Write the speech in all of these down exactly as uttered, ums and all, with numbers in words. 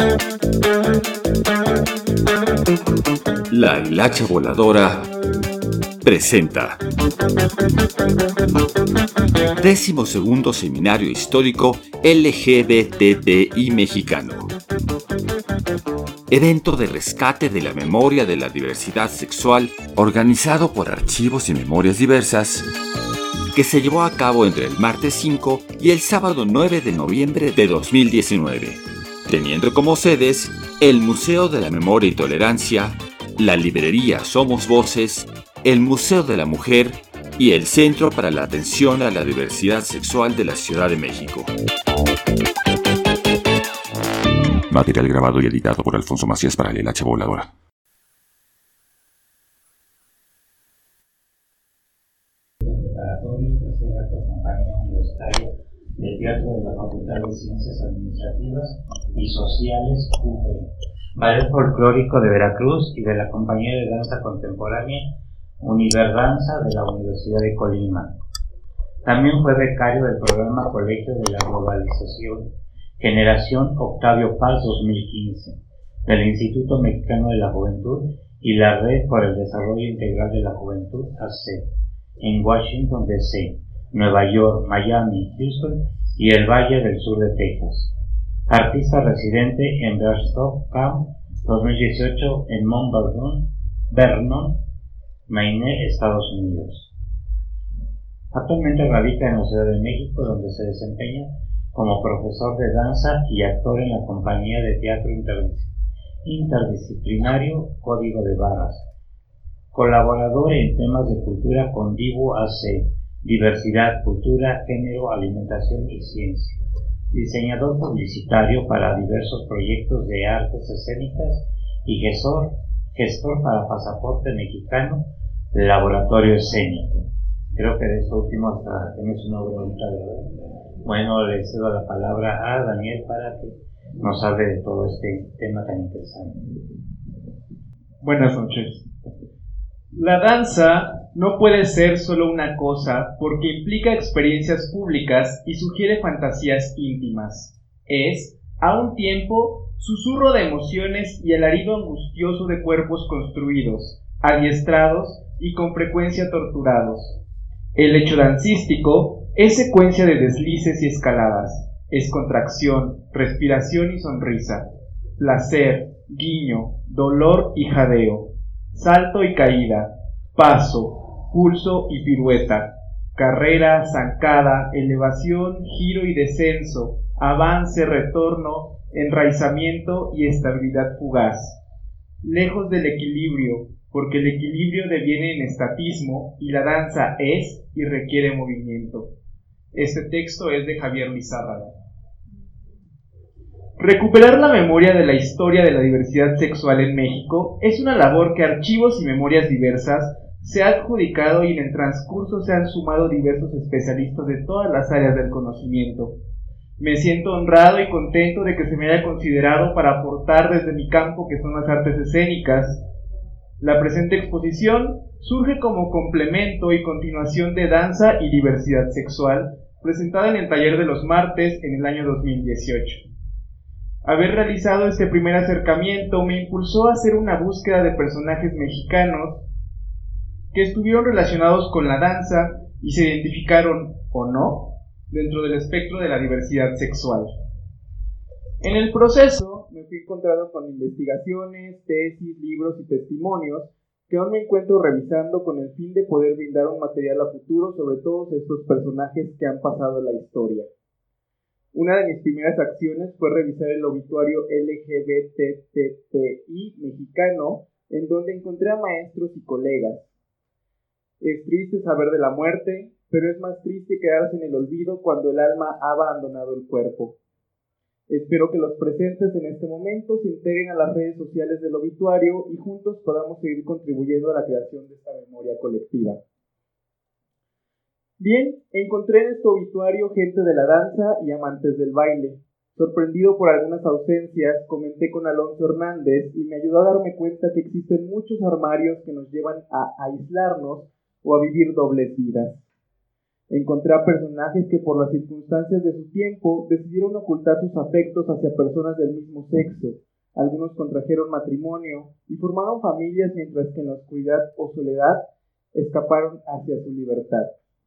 La Hilacha Voladora presenta Décimo segundo Seminario Histórico L G B T T I Mexicano. Evento de rescate de la memoria de la diversidad sexual organizado por Archivos y Memorias Diversas, que se llevó a cabo entre el martes cinco y el sábado nueve de noviembre de dos mil diecinueve, teniendo como sedes el Museo de la Memoria y Tolerancia, la librería Somos Voces, el Museo de la Mujer y el Centro para la Atención a la Diversidad Sexual de la Ciudad de México. Material grabado y editado por Alfonso Macías para la Hilacha Voladora. Preparatorio, tercer acto compañía universitario del Teatro de la Facultad de Ciencias Administrativas y Sociales U P, Ballet Folclórico de Veracruz y de la Compañía de Danza Contemporánea Univerdanza de la Universidad de Colima. También fue becario del programa Colegio de la Globalización Generación Octavio Paz dos mil quince, del Instituto Mexicano de la Juventud y la Red por el Desarrollo Integral de la Juventud A C, en Washington D C, Nueva York, Miami, Houston y el Valle del Sur de Texas. Artista residente en Berstock Camp dos mil dieciocho en Mount Vernon, Vernon, Maine, Estados Unidos. Actualmente radica en la Ciudad de México, donde se desempeña como profesor de danza y actor en la compañía de teatro interdisciplinario Código de Barras. Colaborador en temas de cultura con Divo A C, diversidad, cultura, género, alimentación y ciencia. Diseñador publicitario para diversos proyectos de artes escénicas y gestor, gestor para Pasaporte Mexicano, Laboratorio Escénico. Creo que de esto último hasta tienes una obra ahorita, ¿verdad? Bueno, le cedo la palabra a Daniel para que nos hable de todo este tema tan interesante. Buenas noches. La danza no puede ser solo una cosa porque implica experiencias públicas y sugiere fantasías íntimas. Es, a un tiempo, susurro de emociones y alarido angustioso de cuerpos construidos, adiestrados y con frecuencia torturados. El hecho dancístico es secuencia de deslices y escaladas, es contracción, respiración y sonrisa, placer, guiño, dolor y jadeo, salto y caída, paso, pulso y pirueta, carrera, zancada, elevación, giro y descenso, avance, retorno, enraizamiento y estabilidad fugaz. Lejos del equilibrio, porque el equilibrio deviene en estatismo y la danza es y requiere movimiento. Este texto es de Javier Lizárraga. Recuperar la memoria de la historia de la diversidad sexual en México es una labor que Archivos y Memorias Diversas se ha adjudicado y en el transcurso se han sumado diversos especialistas de todas las áreas del conocimiento. Me siento honrado y contento de que se me haya considerado para aportar desde mi campo, que son las artes escénicas. La presente exposición surge como complemento y continuación de Danza y Diversidad Sexual, presentada en el taller de los martes en el año dos mil dieciocho. Haber realizado este primer acercamiento me impulsó a hacer una búsqueda de personajes mexicanos que estuvieron relacionados con la danza y se identificaron, o no, dentro del espectro de la diversidad sexual. En el proceso me fui encontrando con investigaciones, tesis, libros y testimonios que aún me encuentro revisando con el fin de poder brindar un material a futuro sobre todos estos personajes que han pasado la historia. Una de mis primeras acciones fue revisar el obituario L G B T T I mexicano, en donde encontré a maestros y colegas. Es triste saber de la muerte, pero es más triste quedarse en el olvido cuando el alma ha abandonado el cuerpo. Espero que los presentes en este momento se integren a las redes sociales del obituario y juntos podamos seguir contribuyendo a la creación de esta memoria colectiva. Bien, encontré en este obituario gente de la danza y amantes del baile. Sorprendido por algunas ausencias, comenté con Alonso Hernández y me ayudó a darme cuenta que existen muchos armarios que nos llevan a aislarnos o a vivir dobles vidas. Encontré a personajes que por las circunstancias de su tiempo decidieron ocultar sus afectos hacia personas del mismo sexo. Algunos contrajeron matrimonio y formaron familias, mientras que en la oscuridad o soledad escaparon hacia su libertad.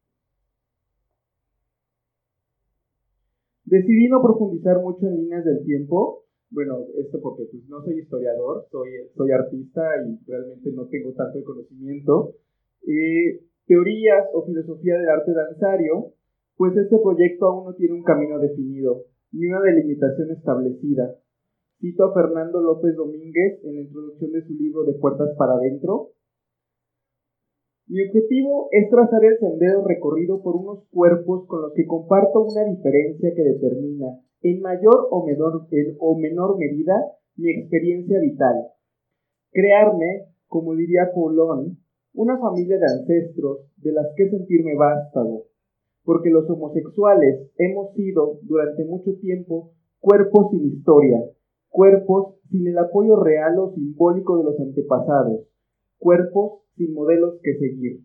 Decidí no profundizar mucho en líneas del tiempo. Bueno, esto porque pues, no soy historiador, soy, soy artista y realmente no tengo tanto de conocimiento. Eh, teorías o filosofía del arte danzario, pues este proyecto aún no tiene un camino definido, ni una delimitación establecida. Cito a Fernando López Domínguez en la introducción de su libro De Puertas para Adentro. Mi objetivo es trazar el sendero recorrido por unos cuerpos con los que comparto una diferencia que determina, en mayor o menor, en, o menor medida, mi experiencia vital. Crearme, como diría Paulón, una familia de ancestros de las que sentirme vástago, porque los homosexuales hemos sido, durante mucho tiempo, cuerpos sin historia, cuerpos sin el apoyo real o simbólico de los antepasados, cuerpos sin modelos que seguir.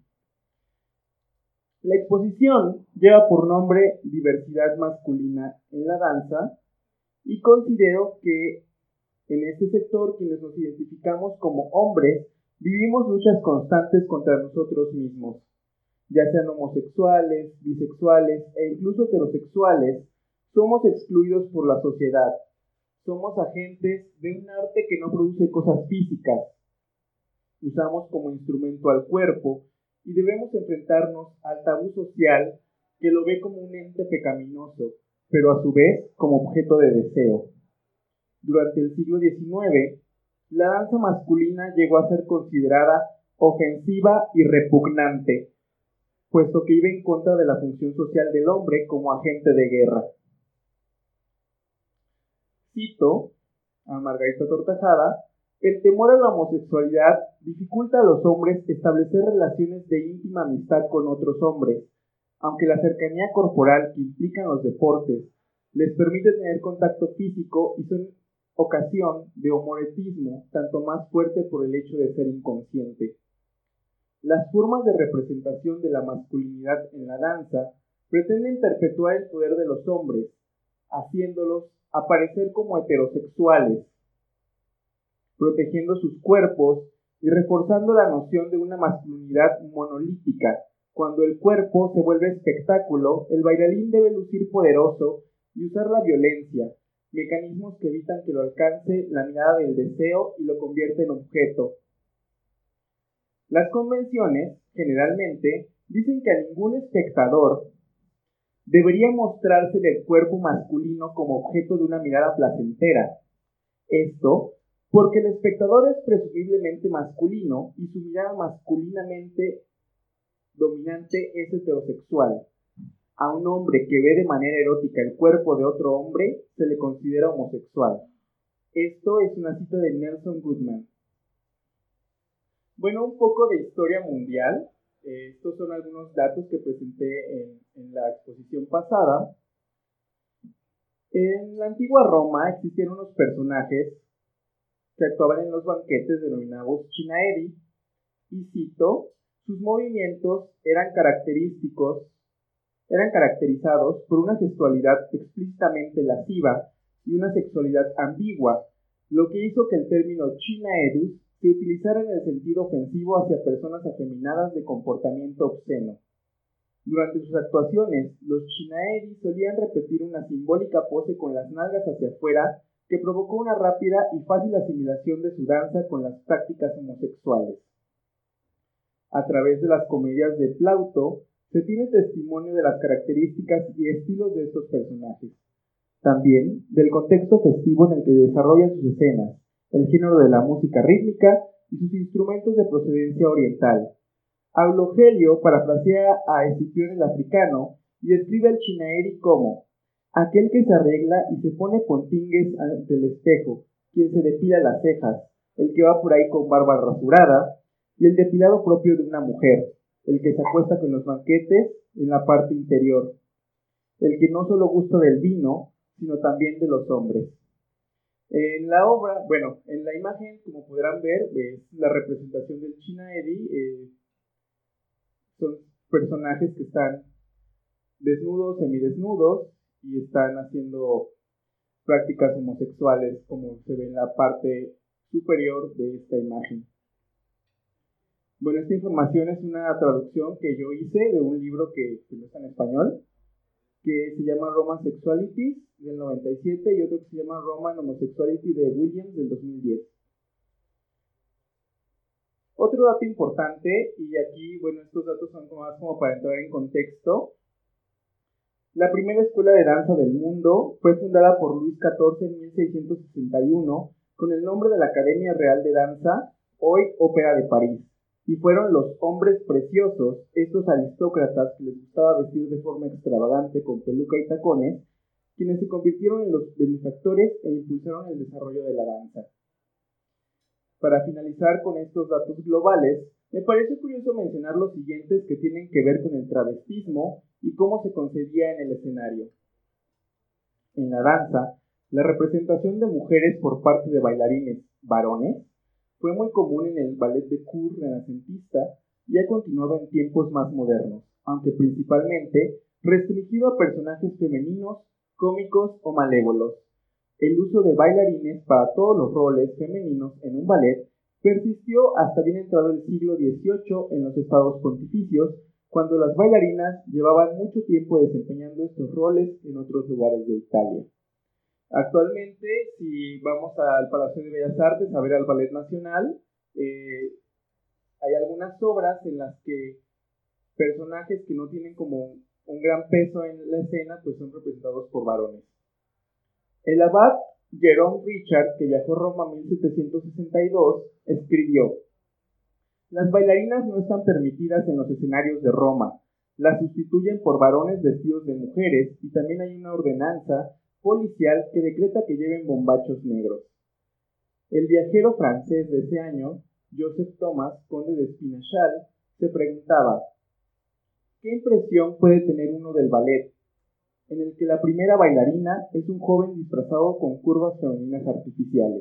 La exposición lleva por nombre Diversidad masculina en la danza y considero que en este sector quienes nos identificamos como hombres vivimos luchas constantes contra nosotros mismos, ya sean homosexuales, bisexuales e incluso heterosexuales. Somos excluidos por la sociedad, somos agentes de un arte que no produce cosas físicas. Usamos como instrumento al cuerpo y debemos enfrentarnos al tabú social que lo ve como un ente pecaminoso, pero a su vez como objeto de deseo. Durante el siglo diecinueve, la danza masculina llegó a ser considerada ofensiva y repugnante, puesto que iba en contra de la función social del hombre como agente de guerra. Cito a Margarita Tortajada: el temor a la homosexualidad dificulta a los hombres establecer relaciones de íntima amistad con otros hombres, aunque la cercanía corporal que implican los deportes les permite tener contacto físico y son ocasión de homoerotismo, tanto más fuerte por el hecho de ser inconsciente. Las formas de representación de la masculinidad en la danza pretenden perpetuar el poder de los hombres, haciéndolos aparecer como heterosexuales, protegiendo sus cuerpos y reforzando la noción de una masculinidad monolítica. Cuando el cuerpo se vuelve espectáculo, el bailarín debe lucir poderoso y usar la violencia, mecanismos que evitan que lo alcance la mirada del deseo y lo convierte en objeto. Las convenciones, generalmente, dicen que a ningún espectador debería mostrársele el cuerpo masculino como objeto de una mirada placentera. Esto porque el espectador es presumiblemente masculino y su mirada masculinamente dominante es heterosexual. A un hombre que ve de manera erótica el cuerpo de otro hombre se le considera homosexual. Esto es una cita de Nelson Goodman. Bueno, un poco de historia mundial. Eh, estos son algunos datos que presenté en, en la exposición pasada. En la antigua Roma existían unos personajes que actuaban en los banquetes denominados Chinaedi, y cito: sus movimientos eran característicos, eran caracterizados por una gestualidad explícitamente lasciva y una sexualidad ambigua, lo que hizo que el término Chinaedus se utilizara en el sentido ofensivo hacia personas afeminadas de comportamiento obsceno. Durante sus actuaciones, los Chinaedi solían repetir una simbólica pose con las nalgas hacia afuera que provocó una rápida y fácil asimilación de su danza con las prácticas homosexuales. A través de las comedias de Plauto, se tiene testimonio de las características y estilos de estos personajes. También del contexto festivo en el que desarrollan sus escenas, el género de la música rítmica y sus instrumentos de procedencia oriental. Aulogelio parafrasea a Escipión el africano y describe al Chinaedi como aquel que se arregla y se pone pontingues ante el espejo, quien se depila las cejas, el que va por ahí con barba rasurada, y el depilado propio de una mujer, el que se acuesta con los banquetes en la parte interior, el que no solo gusta del vino, sino también de los hombres. En la obra, bueno, en la imagen, como podrán ver, es la representación del Chinaedi. Eh, son personajes que están desnudos, semidesnudos, y están haciendo prácticas homosexuales, como se ve en la parte superior de esta imagen. Bueno, esta información es una traducción que yo hice de un libro que, que no está en español, que se llama Roman Sexualities del noventa y siete y otro que se llama Roman Homosexuality de Williams del dos mil diez. Otro dato importante, y aquí, bueno, estos datos son más como para entrar en contexto. La primera escuela de danza del mundo fue fundada por Luis catorce en mil seiscientos sesenta y uno con el nombre de la Academia Real de Danza, hoy Ópera de París, y fueron los hombres preciosos, estos aristócratas que les gustaba vestir de forma extravagante con peluca y tacones, quienes se convirtieron en los benefactores e impulsaron el desarrollo de la danza. Para finalizar con estos datos globales, me parece curioso mencionar los siguientes que tienen que ver con el travestismo y cómo se concebía en el escenario. En la danza, la representación de mujeres por parte de bailarines varones fue muy común en el ballet de cour renacentista y ha continuado en tiempos más modernos, aunque principalmente restringido a personajes femeninos, cómicos o malévolos. El uso de bailarines para todos los roles femeninos en un ballet persistió hasta bien entrado el siglo dieciocho en los estados pontificios, cuando las bailarinas llevaban mucho tiempo desempeñando estos roles en otros lugares de Italia. Actualmente, si vamos al Palacio de Bellas Artes a ver al Ballet Nacional, eh, hay algunas obras en las que personajes que no tienen como un gran peso en la escena, pues son representados por varones. El abad Jerome Richard, que viajó a Roma en mil setecientos sesenta y dos, escribió: «Las bailarinas no están permitidas en los escenarios de Roma, las sustituyen por varones vestidos de mujeres y también hay una ordenanza policial que decreta que lleven bombachos negros». El viajero francés de ese año, Joseph Thomas, conde de Espinachal, se preguntaba: ¿qué impresión puede tener uno del ballet, en el que la primera bailarina es un joven disfrazado con curvas femeninas artificiales?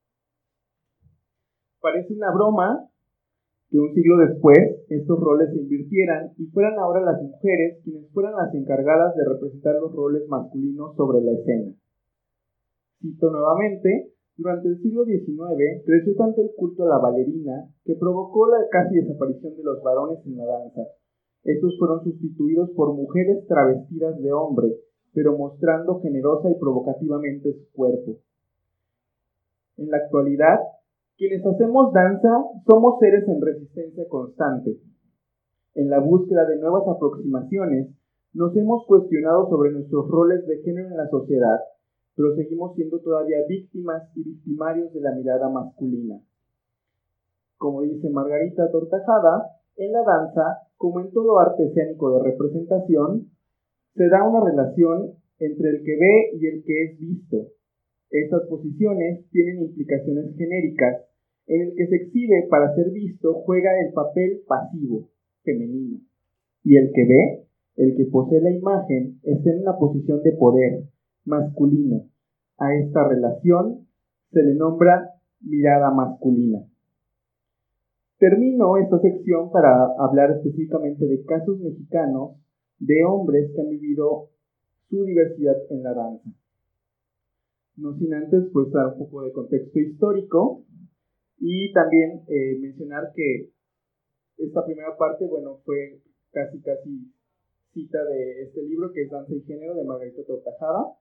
Parece una broma que un siglo después estos roles se invirtieran y fueran ahora las mujeres quienes fueran las encargadas de representar los roles masculinos sobre la escena. Cito nuevamente: durante el siglo diecinueve creció tanto el culto a la bailarina que provocó la casi desaparición de los varones en la danza. Estos fueron sustituidos por mujeres travestidas de hombre, pero mostrando generosa y provocativamente su cuerpo. En la actualidad, quienes hacemos danza somos seres en resistencia constante. En la búsqueda de nuevas aproximaciones, nos hemos cuestionado sobre nuestros roles de género en la sociedad, pero seguimos siendo todavía víctimas y victimarios de la mirada masculina. Como dice Margarita Tortajada, en la danza, como en todo arte escénico de representación, se da una relación entre el que ve y el que es visto. Estas posiciones tienen implicaciones genéricas. En el que se exhibe para ser visto juega el papel pasivo, femenino, y el que ve, el que posee la imagen, está en una posición de poder, masculino. A esta relación se le nombra mirada masculina. Termino esta sección para hablar específicamente de casos mexicanos de hombres que han vivido su diversidad en la danza. No sin antes pues dar un poco de contexto histórico y también eh, mencionar que esta primera parte, bueno, fue casi casi cita de este libro que es Danza y Género de Margarita Tortajada.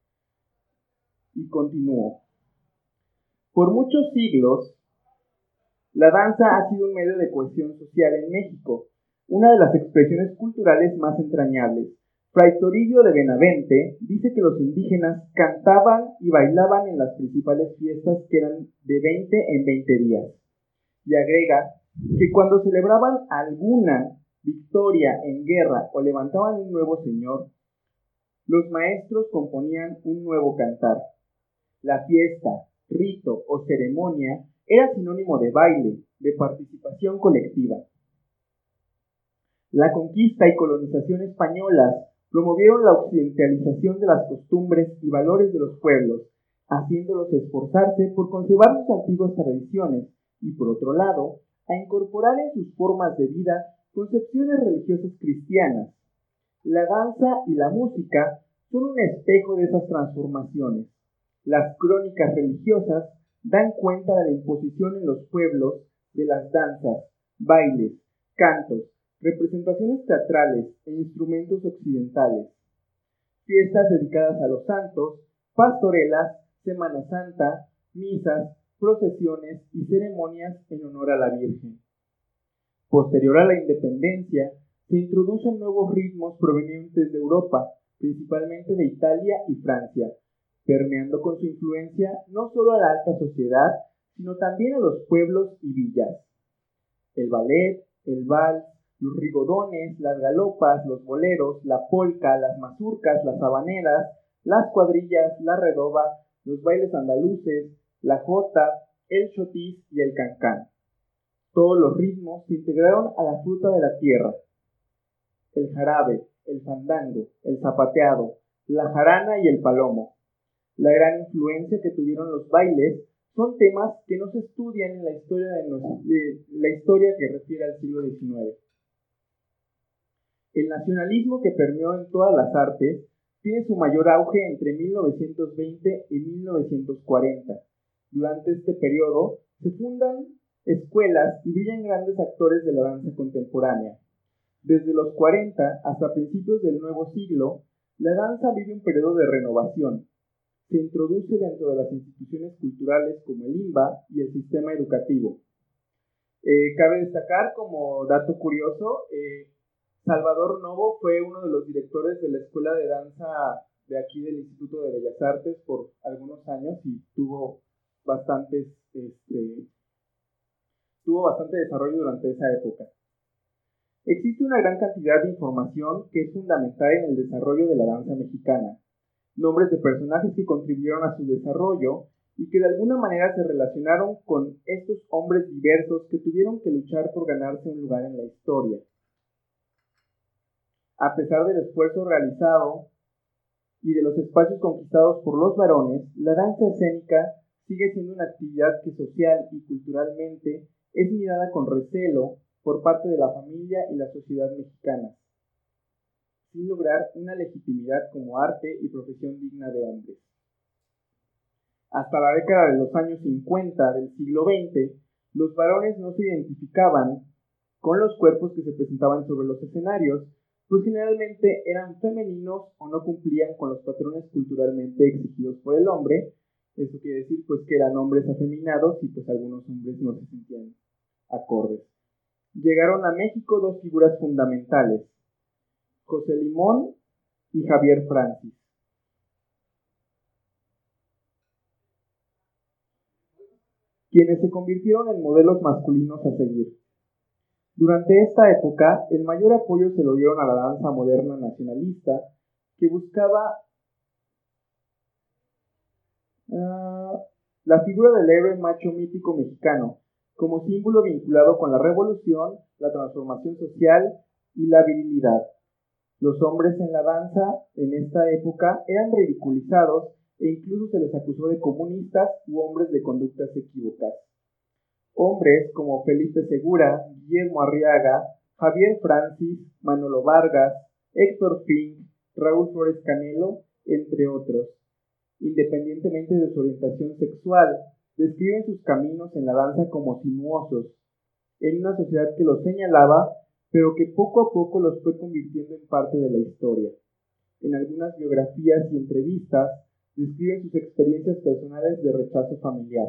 Y continúo. Por muchos siglos, la danza ha sido un medio de cohesión social en México, una de las expresiones culturales más entrañables. Fray Toribio de Benavente dice que los indígenas cantaban y bailaban en las principales fiestas que eran de veinte en veinte días. Y agrega que cuando celebraban alguna victoria en guerra o levantaban un nuevo señor, los maestros componían un nuevo cantar. La fiesta, rito o ceremonia era sinónimo de baile, de participación colectiva. La conquista y colonización españolas promovieron la occidentalización de las costumbres y valores de los pueblos, haciéndolos esforzarse por conservar sus antiguas tradiciones y, por otro lado, a incorporar en sus formas de vida concepciones religiosas cristianas. La danza y la música son un espejo de esas transformaciones. Las crónicas religiosas dan cuenta de la imposición en los pueblos de las danzas, bailes, cantos, representaciones teatrales e instrumentos occidentales. Fiestas dedicadas a los santos, pastorelas, Semana Santa, misas, procesiones y ceremonias en honor a la Virgen. Posterior a la independencia, se introducen nuevos ritmos provenientes de Europa, principalmente de Italia y Francia, permeando con su influencia no solo a la alta sociedad, sino también a los pueblos y villas. El ballet, el vals, los rigodones, las galopas, los boleros, la polca, las mazurcas, las habaneras, las cuadrillas, la redoba, los bailes andaluces, la jota, el chotis y el cancán. Todos los ritmos se integraron a la fruta de la tierra. El jarabe, el fandango, el zapateado, la jarana y el palomo. La gran influencia que tuvieron los bailes son temas que no se estudian en la historia, de, los, de la historia que refiere al siglo diecinueve. El nacionalismo que permeó en todas las artes tiene su mayor auge entre mil novecientos veinte y mil novecientos cuarenta. Durante este periodo se fundan escuelas y brillan grandes actores de la danza contemporánea. Desde los cuarenta hasta principios del nuevo siglo, la danza vive un periodo de renovación. Se introduce dentro de las instituciones culturales como el I M B A y el sistema educativo. Eh, cabe destacar como dato curioso, eh, Salvador Novo fue uno de los directores de la Escuela de Danza de aquí del Instituto de Bellas Artes por algunos años y tuvo bastantes, este, tuvo bastante desarrollo durante esa época. Existe una gran cantidad de información que es fundamental en el desarrollo de la danza mexicana. Nombres de personajes que contribuyeron a su desarrollo y que de alguna manera se relacionaron con estos hombres diversos que tuvieron que luchar por ganarse un lugar en la historia. A pesar del esfuerzo realizado y de los espacios conquistados por los varones, la danza escénica sigue siendo una actividad que social y culturalmente es mirada con recelo por parte de la familia y la sociedad mexicanas, sin lograr una legitimidad como arte y profesión digna de hombres. Hasta la década de los años cincuenta del siglo veinte, los varones no se identificaban con los cuerpos que se presentaban sobre los escenarios, pues generalmente eran femeninos o no cumplían con los patrones culturalmente exigidos por el hombre. Eso quiere decir pues que eran hombres afeminados y pues algunos hombres no se sentían acordes. Llegaron a México dos figuras fundamentales, José Limón y Javier Francis. Quienes se convirtieron en modelos masculinos a seguir. Durante esta época, el mayor apoyo se lo dieron a la danza moderna nacionalista, que buscaba uh, la figura del héroe macho mítico mexicano, como símbolo vinculado con la revolución, la transformación social y la virilidad. Los hombres en la danza en esta época eran ridiculizados e incluso se les acusó de comunistas u hombres de conductas equívocas. Hombres como Felipe Segura, Guillermo Arriaga, Javier Francis, Manolo Vargas, Héctor Fink, Raúl Flores Canelo, entre otros, independientemente de su orientación sexual, describen sus caminos en la danza como sinuosos, en una sociedad que los señalaba, pero que poco a poco los fue convirtiendo en parte de la historia. En algunas biografías y entrevistas, describen sus experiencias personales de rechazo familiar.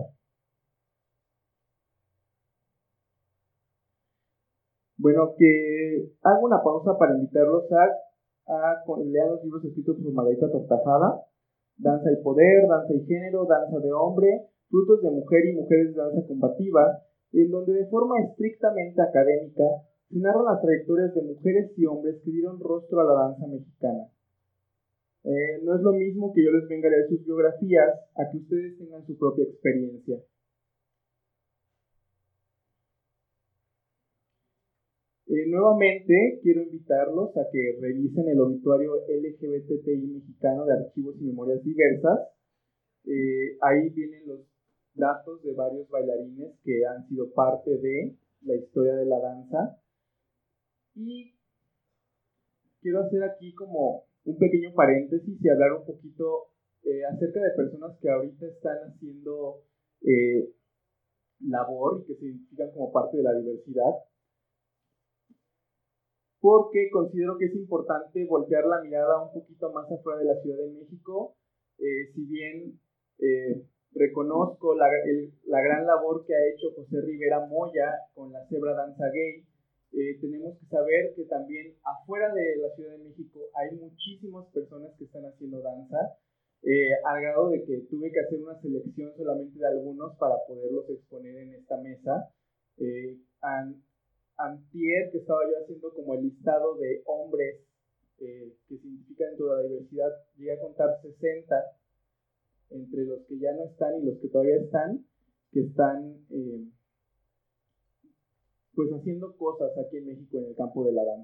Bueno, que hago una pausa para invitarlos a, a, a leer los libros escritos por Margarita Tortajada, Danza y Poder, Danza y Género, Danza de Hombre, Frutos de Mujer y Mujeres de Danza Combativa, en donde de forma estrictamente académica se narran las trayectorias de mujeres y hombres que dieron rostro a la danza mexicana. Eh, no es lo mismo que yo les venga a leer sus biografías a que ustedes tengan su propia experiencia. Eh, nuevamente quiero invitarlos a que revisen el obituario L G B T T I mexicano de Archivos y Memorias Diversas. Eh, ahí vienen los datos de varios bailarines que han sido parte de la historia de la danza. Y quiero hacer aquí como un pequeño paréntesis y hablar un poquito eh, acerca de personas que ahorita están haciendo eh, labor y que se identifican como parte de la diversidad, porque considero que es importante voltear la mirada un poquito más afuera de la Ciudad de México. Eh, si bien eh, reconozco la, el, la gran labor que ha hecho José Rivera Moya con la Cebra Danza Gay, eh, tenemos que saber que también afuera de la Ciudad de México hay muchísimas personas que están haciendo danza, eh, al grado de que tuve que hacer una selección solamente de algunos para poderlos exponer en esta mesa. Eh, an, Antier, que estaba yo haciendo como el listado de hombres eh, que se identifican dentro de la diversidad, llegué a contar sesenta entre los que ya no están y los que todavía están, que están eh, pues haciendo cosas aquí en México en el campo de la danza.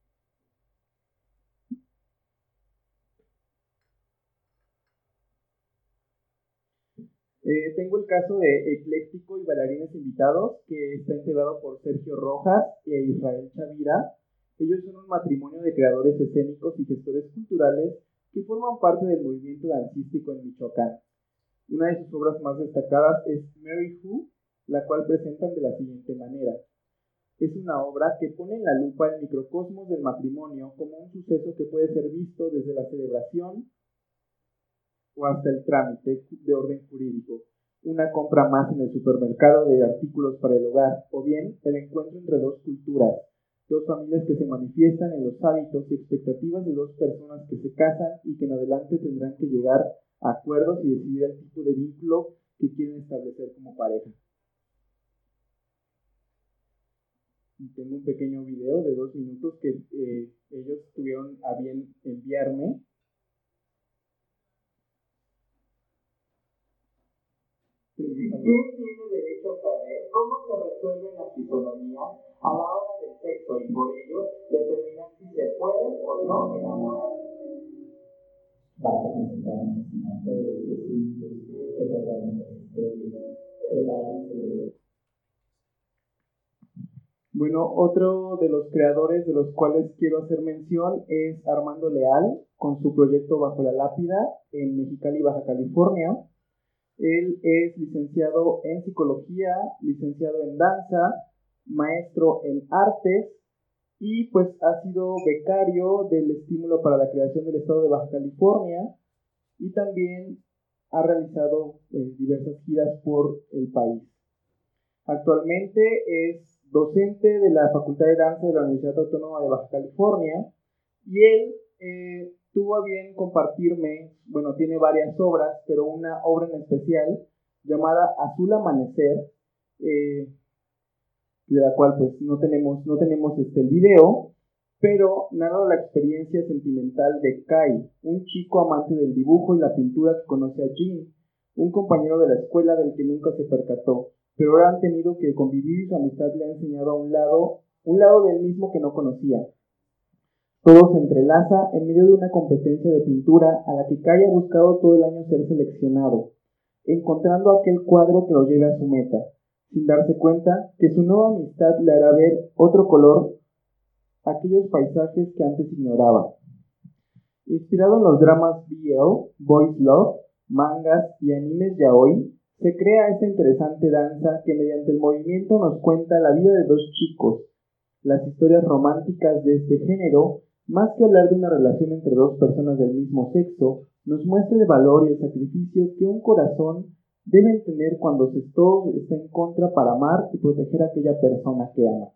Eh, tengo el caso de Ecléctico y Bailarines Invitados, que está integrado por Sergio Rojas e Israel Chavira. Ellos son un matrimonio de creadores escénicos y gestores culturales que forman parte del movimiento dancístico en Michoacán. Una de sus obras más destacadas es Mary Who, la cual presentan de la siguiente manera. Es una obra que pone en la lupa el microcosmos del matrimonio como un suceso que puede ser visto desde la celebración o hasta el trámite de orden jurídico, una compra más en el supermercado de artículos para el hogar, o bien el encuentro entre dos culturas, dos familias que se manifiestan en los hábitos y expectativas de dos personas que se casan y que en adelante tendrán que llegar a acuerdos y decidir el tipo de vínculo que quieren establecer como pareja. Y tengo un pequeño video de dos minutos que eh, ellos tuvieron a bien enviarme. ¿Quién tiene derecho a saber cómo se resuelve la fisonomía a la hora del sexo y por ello determinar si se puede o no enamorar? Basta concentrarnos en todos los asuntos, recordar nuestras historias, prepararnos el. Bueno, otro de los creadores de los cuales quiero hacer mención es Armando Leal, con su proyecto Bajo la Lápida en Mexicali, Baja California. Él es licenciado en psicología, licenciado en danza, maestro en artes y pues ha sido becario del Estímulo para la Creación del Estado de Baja California y también ha realizado eh, diversas giras por el país. Actualmente es docente de la Facultad de Danza de la Universidad Autónoma de Baja California y él eh, tuvo a bien compartirme, bueno, tiene varias obras, pero una obra en especial llamada Azul Amanecer, eh, de la cual pues no tenemos, no tenemos este, el video, pero narra la experiencia sentimental de Kai, un chico amante del dibujo y la pintura que conoce a Jin, un compañero de la escuela del que nunca se percató, pero ahora han tenido que convivir y su amistad le ha enseñado a un lado, un lado del mismo que no conocía. Todo se entrelaza en medio de una competencia de pintura a la que Kai ha buscado todo el año ser seleccionado, encontrando aquel cuadro que lo lleve a su meta, sin darse cuenta que su nueva amistad le hará ver otro color a aquellos paisajes que antes ignoraba. Inspirado en los dramas B L, Boys Love, mangas y animes yaoi, se crea esta interesante danza que mediante el movimiento nos cuenta la vida de dos chicos. Las historias románticas de este género, más que hablar de una relación entre dos personas del mismo sexo, nos muestra el valor y el sacrificio que un corazón debe tener cuando se todo está en contra para amar y proteger a aquella persona que ama.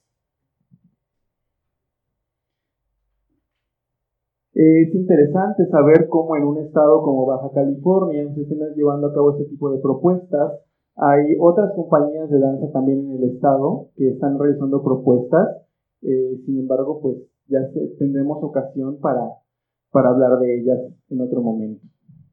Es interesante saber cómo en un estado como Baja California se están llevando a cabo este tipo de propuestas. Hay otras compañías de danza también en el estado que están realizando propuestas. Eh, sin embargo, pues ya se, tendremos ocasión para, para hablar de ellas en otro momento.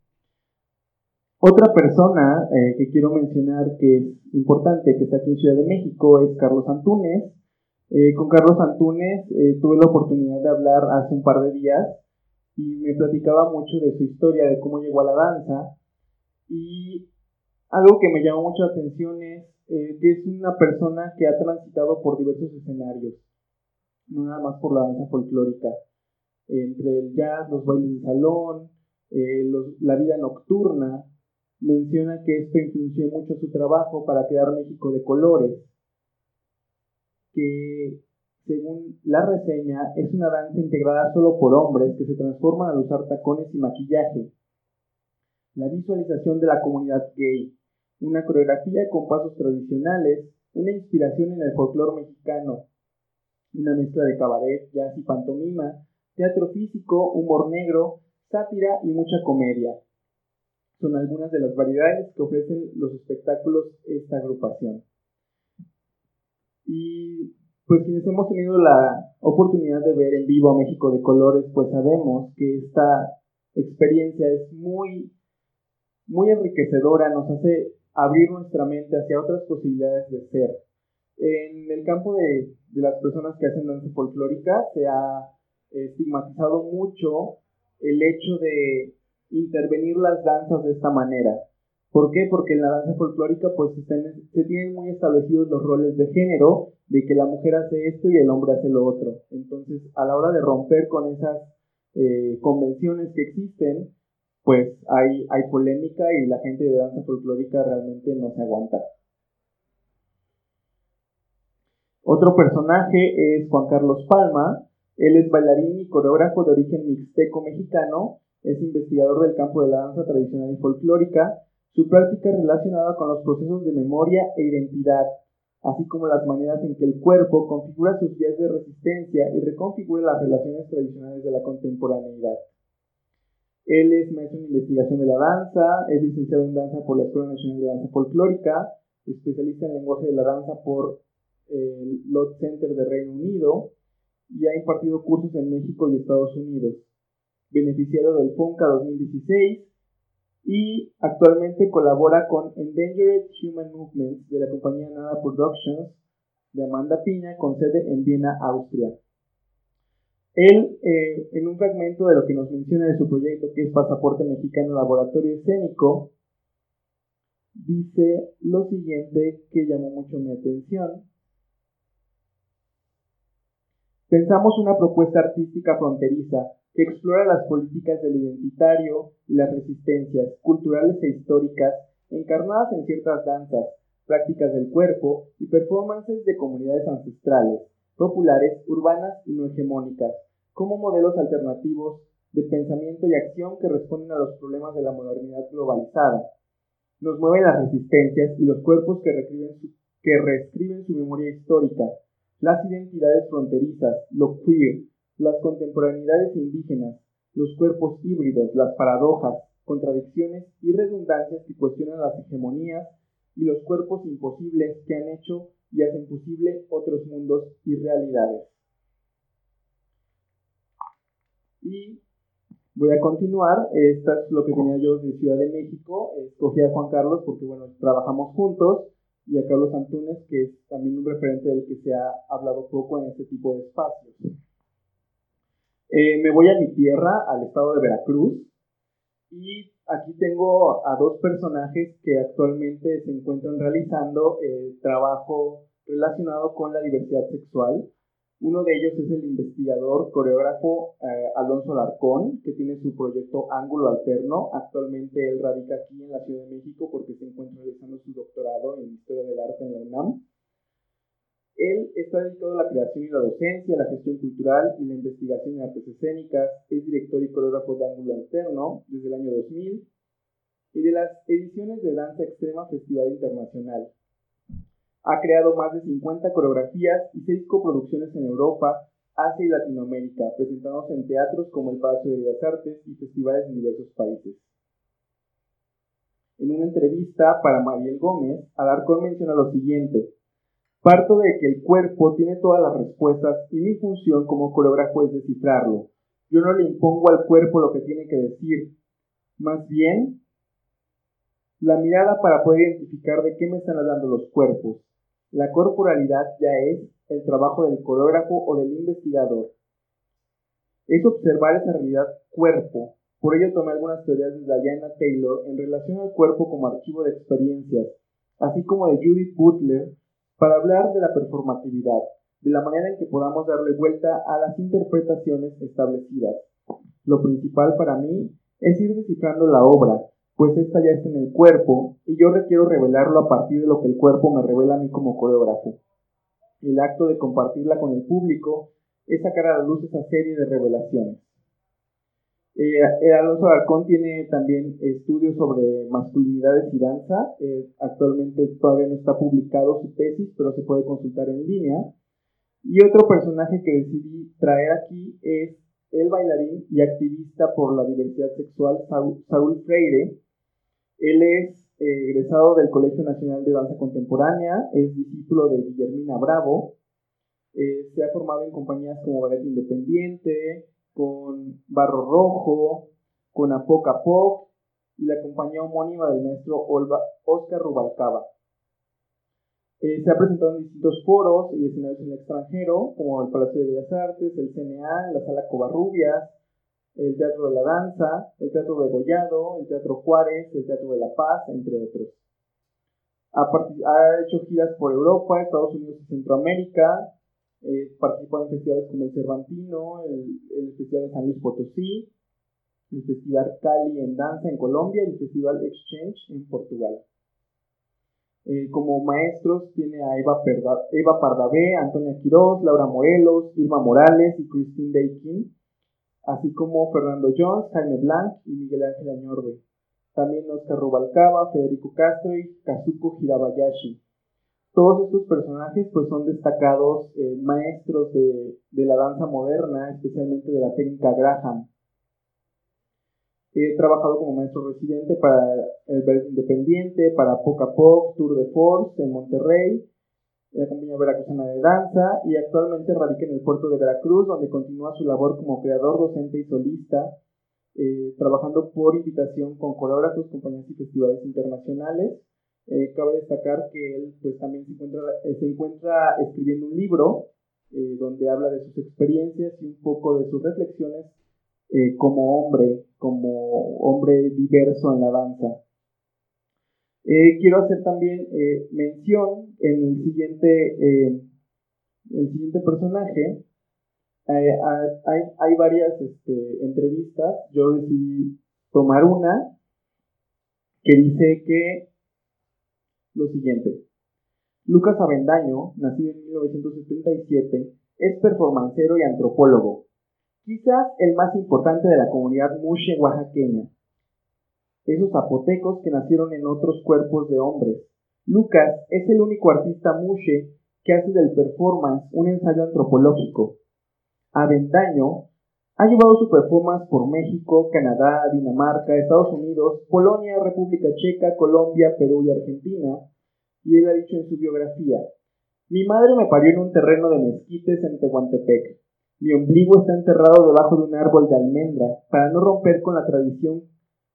Otra persona eh, que quiero mencionar que es importante, que está aquí en Ciudad de México, es Carlos Antúnez. Eh, con Carlos Antúnez eh, tuve la oportunidad de hablar hace un par de días y me platicaba mucho de su historia, de cómo llegó a la danza. Y algo que me llamó mucho la atención es eh, que es una persona que ha transitado por diversos escenarios, no nada más por la danza folclórica. entre el jazz, los bailes de salón, eh, los, la vida nocturna. Menciona que esto influyó mucho su trabajo para crear México de colores, que según la reseña es una danza integrada solo por hombres que se transforman al usar tacones y maquillaje. La visualización de la comunidad gay, una coreografía con pasos tradicionales, una inspiración en el folclore mexicano, una mezcla de cabaret, jazz y pantomima, teatro físico, humor negro, sátira y mucha comedia. Son algunas de las variedades que ofrecen los espectáculos esta agrupación. Y pues quienes hemos tenido la oportunidad de ver en vivo a México de Colores, pues sabemos que esta experiencia es muy, muy enriquecedora, nos hace abrir nuestra mente hacia otras posibilidades de ser. En el campo de, de las personas que hacen danza folclórica se ha estigmatizado mucho el hecho de intervenir las danzas de esta manera. ¿Por qué? Porque en la danza folclórica pues están, se tienen muy establecidos los roles de género, de que la mujer hace esto y el hombre hace lo otro. Entonces, a la hora de romper con esas eh, convenciones que existen, pues hay, hay polémica y la gente de danza folclórica realmente no se aguanta. Otro personaje es Juan Carlos Palma. Él es bailarín y coreógrafo de origen mixteco mexicano, es investigador del campo de la danza tradicional y folclórica. Su práctica es relacionada con los procesos de memoria e identidad, así como las maneras en que el cuerpo configura sus vías de resistencia y reconfigura las relaciones tradicionales de la contemporaneidad. Él es maestro en investigación de la danza, es licenciado en danza por la Escuela Nacional de Danza Folclórica, especialista en lenguaje de la danza por el Lott Center de Reino Unido y ha impartido cursos en México y Estados Unidos. Beneficiario del FONCA dos mil dieciséis y actualmente colabora con Endangered Human Movements de la compañía Nada Productions de Amanda Piña con sede en Viena, Austria. Él, eh, en un fragmento de lo que nos menciona de su proyecto, que es Pasaporte Mexicano Laboratorio Escénico, dice lo siguiente que llamó mucho mi atención. Pensamos una propuesta artística fronteriza que explora las políticas del identitario y las resistencias culturales e históricas encarnadas en ciertas danzas, prácticas del cuerpo y performances de comunidades ancestrales, populares, urbanas y no hegemónicas, como modelos alternativos de pensamiento y acción que responden a los problemas de la modernidad globalizada. Nos mueven las resistencias y los cuerpos que reescriben su, que reescriben su memoria histórica, las identidades fronterizas, lo queer, las contemporaneidades indígenas, los cuerpos híbridos, las paradojas, contradicciones y redundancias que cuestionan las hegemonías y los cuerpos imposibles que han hecho y hacen posible otros mundos y realidades. Y voy a continuar. Esto es lo que tenía yo de Ciudad de México. Escogí a Juan Carlos porque, bueno, trabajamos juntos, y a Carlos Antúnez, que es también un referente del que se ha hablado poco en este tipo de espacios. Eh, me voy a mi tierra, al estado de Veracruz, y aquí tengo a dos personajes que actualmente se encuentran realizando eh, trabajo relacionado con la diversidad sexual. Uno de ellos es el investigador coreógrafo eh, Alonso Alarcón, que tiene su proyecto Ángulo Alterno. Actualmente él radica aquí en la Ciudad de México porque se encuentra realizando su doctorado en Historia del Arte en la UNAM. Él está dedicado a la creación y la docencia, la gestión cultural y la investigación en artes escénicas. Es director y coreógrafo de Ángulo Alterno desde el año dos mil y de las ediciones de Danza Extrema Festival Internacional. Ha creado más de cincuenta coreografías y seis coproducciones en Europa, Asia y Latinoamérica, presentándose en teatros como el Palacio de Bellas Artes y festivales en diversos países. En una entrevista para Mariel Gómez, Alarcón menciona lo siguiente: parto de que el cuerpo tiene todas las respuestas y mi función como coreógrafo es descifrarlo. Yo no le impongo al cuerpo lo que tiene que decir, más bien la mirada para poder identificar de qué me están hablando los cuerpos. La corporalidad ya es el trabajo del coreógrafo o del investigador. Es observar esa realidad cuerpo. Por ello tomé algunas teorías de Diana Taylor en relación al cuerpo como archivo de experiencias, así como de Judith Butler, para hablar de la performatividad, de la manera en que podamos darle vuelta a las interpretaciones establecidas. Lo principal para mí es ir descifrando la obra, pues esta ya está en el cuerpo y yo requiero revelarlo a partir de lo que el cuerpo me revela a mí como coreógrafo. El acto de compartirla con el público es sacar a la luz esa serie de revelaciones. Eh, Alonso Alarcón tiene también estudios sobre masculinidades y danza. Eh, actualmente todavía no está publicado su tesis, pero se puede consultar en línea. Y otro personaje que decidí traer aquí es el bailarín y activista por la diversidad sexual Saúl, Saúl Freire. Él es eh, egresado del Colegio Nacional de Danza Contemporánea, es discípulo de Guillermina Bravo, eh, se ha formado en compañías como Ballet Independiente, con Barro Rojo, con Apoc Apoc y la compañía homónima del maestro Olva, Oscar Rubalcaba. Eh, se ha presentado en distintos foros y escenarios en el extranjero, como el Palacio de Bellas Artes, el C N A, la Sala Covarrubias, el Teatro de la Danza, el Teatro de Gollado, el Teatro Juárez, el Teatro de la Paz, entre otros. Ha, ha hecho giras por Europa, Estados Unidos y Centroamérica. Eh, participó en festivales como el Cervantino, el, el Festival de San Luis Potosí, el Festival Cali en Danza en Colombia y el Festival Exchange en Portugal. Eh, como maestros tiene a Eva, Perda, Eva Pardavé, Antonia Quiroz, Laura Morelos, Irma Morales y Christine Deikin, así como Fernando Jones, Jaime Blanc y Miguel Ángel Añorbe. También Oscar Rubalcaba, Federico Castro y Kazuko Hirabayashi. Todos estos personajes pues son destacados eh, maestros de, de la danza moderna, especialmente de la técnica Graham. He trabajado como maestro residente para el Ballet Independiente, para Apoc Apoc, Tour de Force en Monterrey, en la compañía veracruzana de danza, y actualmente radica en el puerto de Veracruz, donde continúa su labor como creador, docente y solista, eh, trabajando por invitación con coreógrafos, compañías y festivales internacionales. Eh, cabe destacar que él pues también se encuentra, eh, se encuentra escribiendo un libro eh, donde habla de sus experiencias y un poco de sus reflexiones eh, como hombre, como hombre diverso en la danza. Eh, quiero hacer también eh, mención en el siguiente, eh, el siguiente personaje. Eh, hay, hay varias este, entrevistas. Yo decidí tomar una que dice que lo siguiente: Lucas Avendaño, nacido en mil novecientos setenta y siete, es performancero y antropólogo, quizás el más importante de la comunidad mushe oaxaqueña. Esos zapotecos que nacieron en otros cuerpos de hombres. Lucas es el único artista mushe que hace del performance un ensayo antropológico. Avendaño ha llevado su performance por México, Canadá, Dinamarca, Estados Unidos, Polonia, República Checa, Colombia, Perú y Argentina, y él ha dicho en su biografía: mi madre me parió en un terreno de mezquites en Tehuantepec. Mi ombligo está enterrado debajo de un árbol de almendra. Para no romper con la tradición,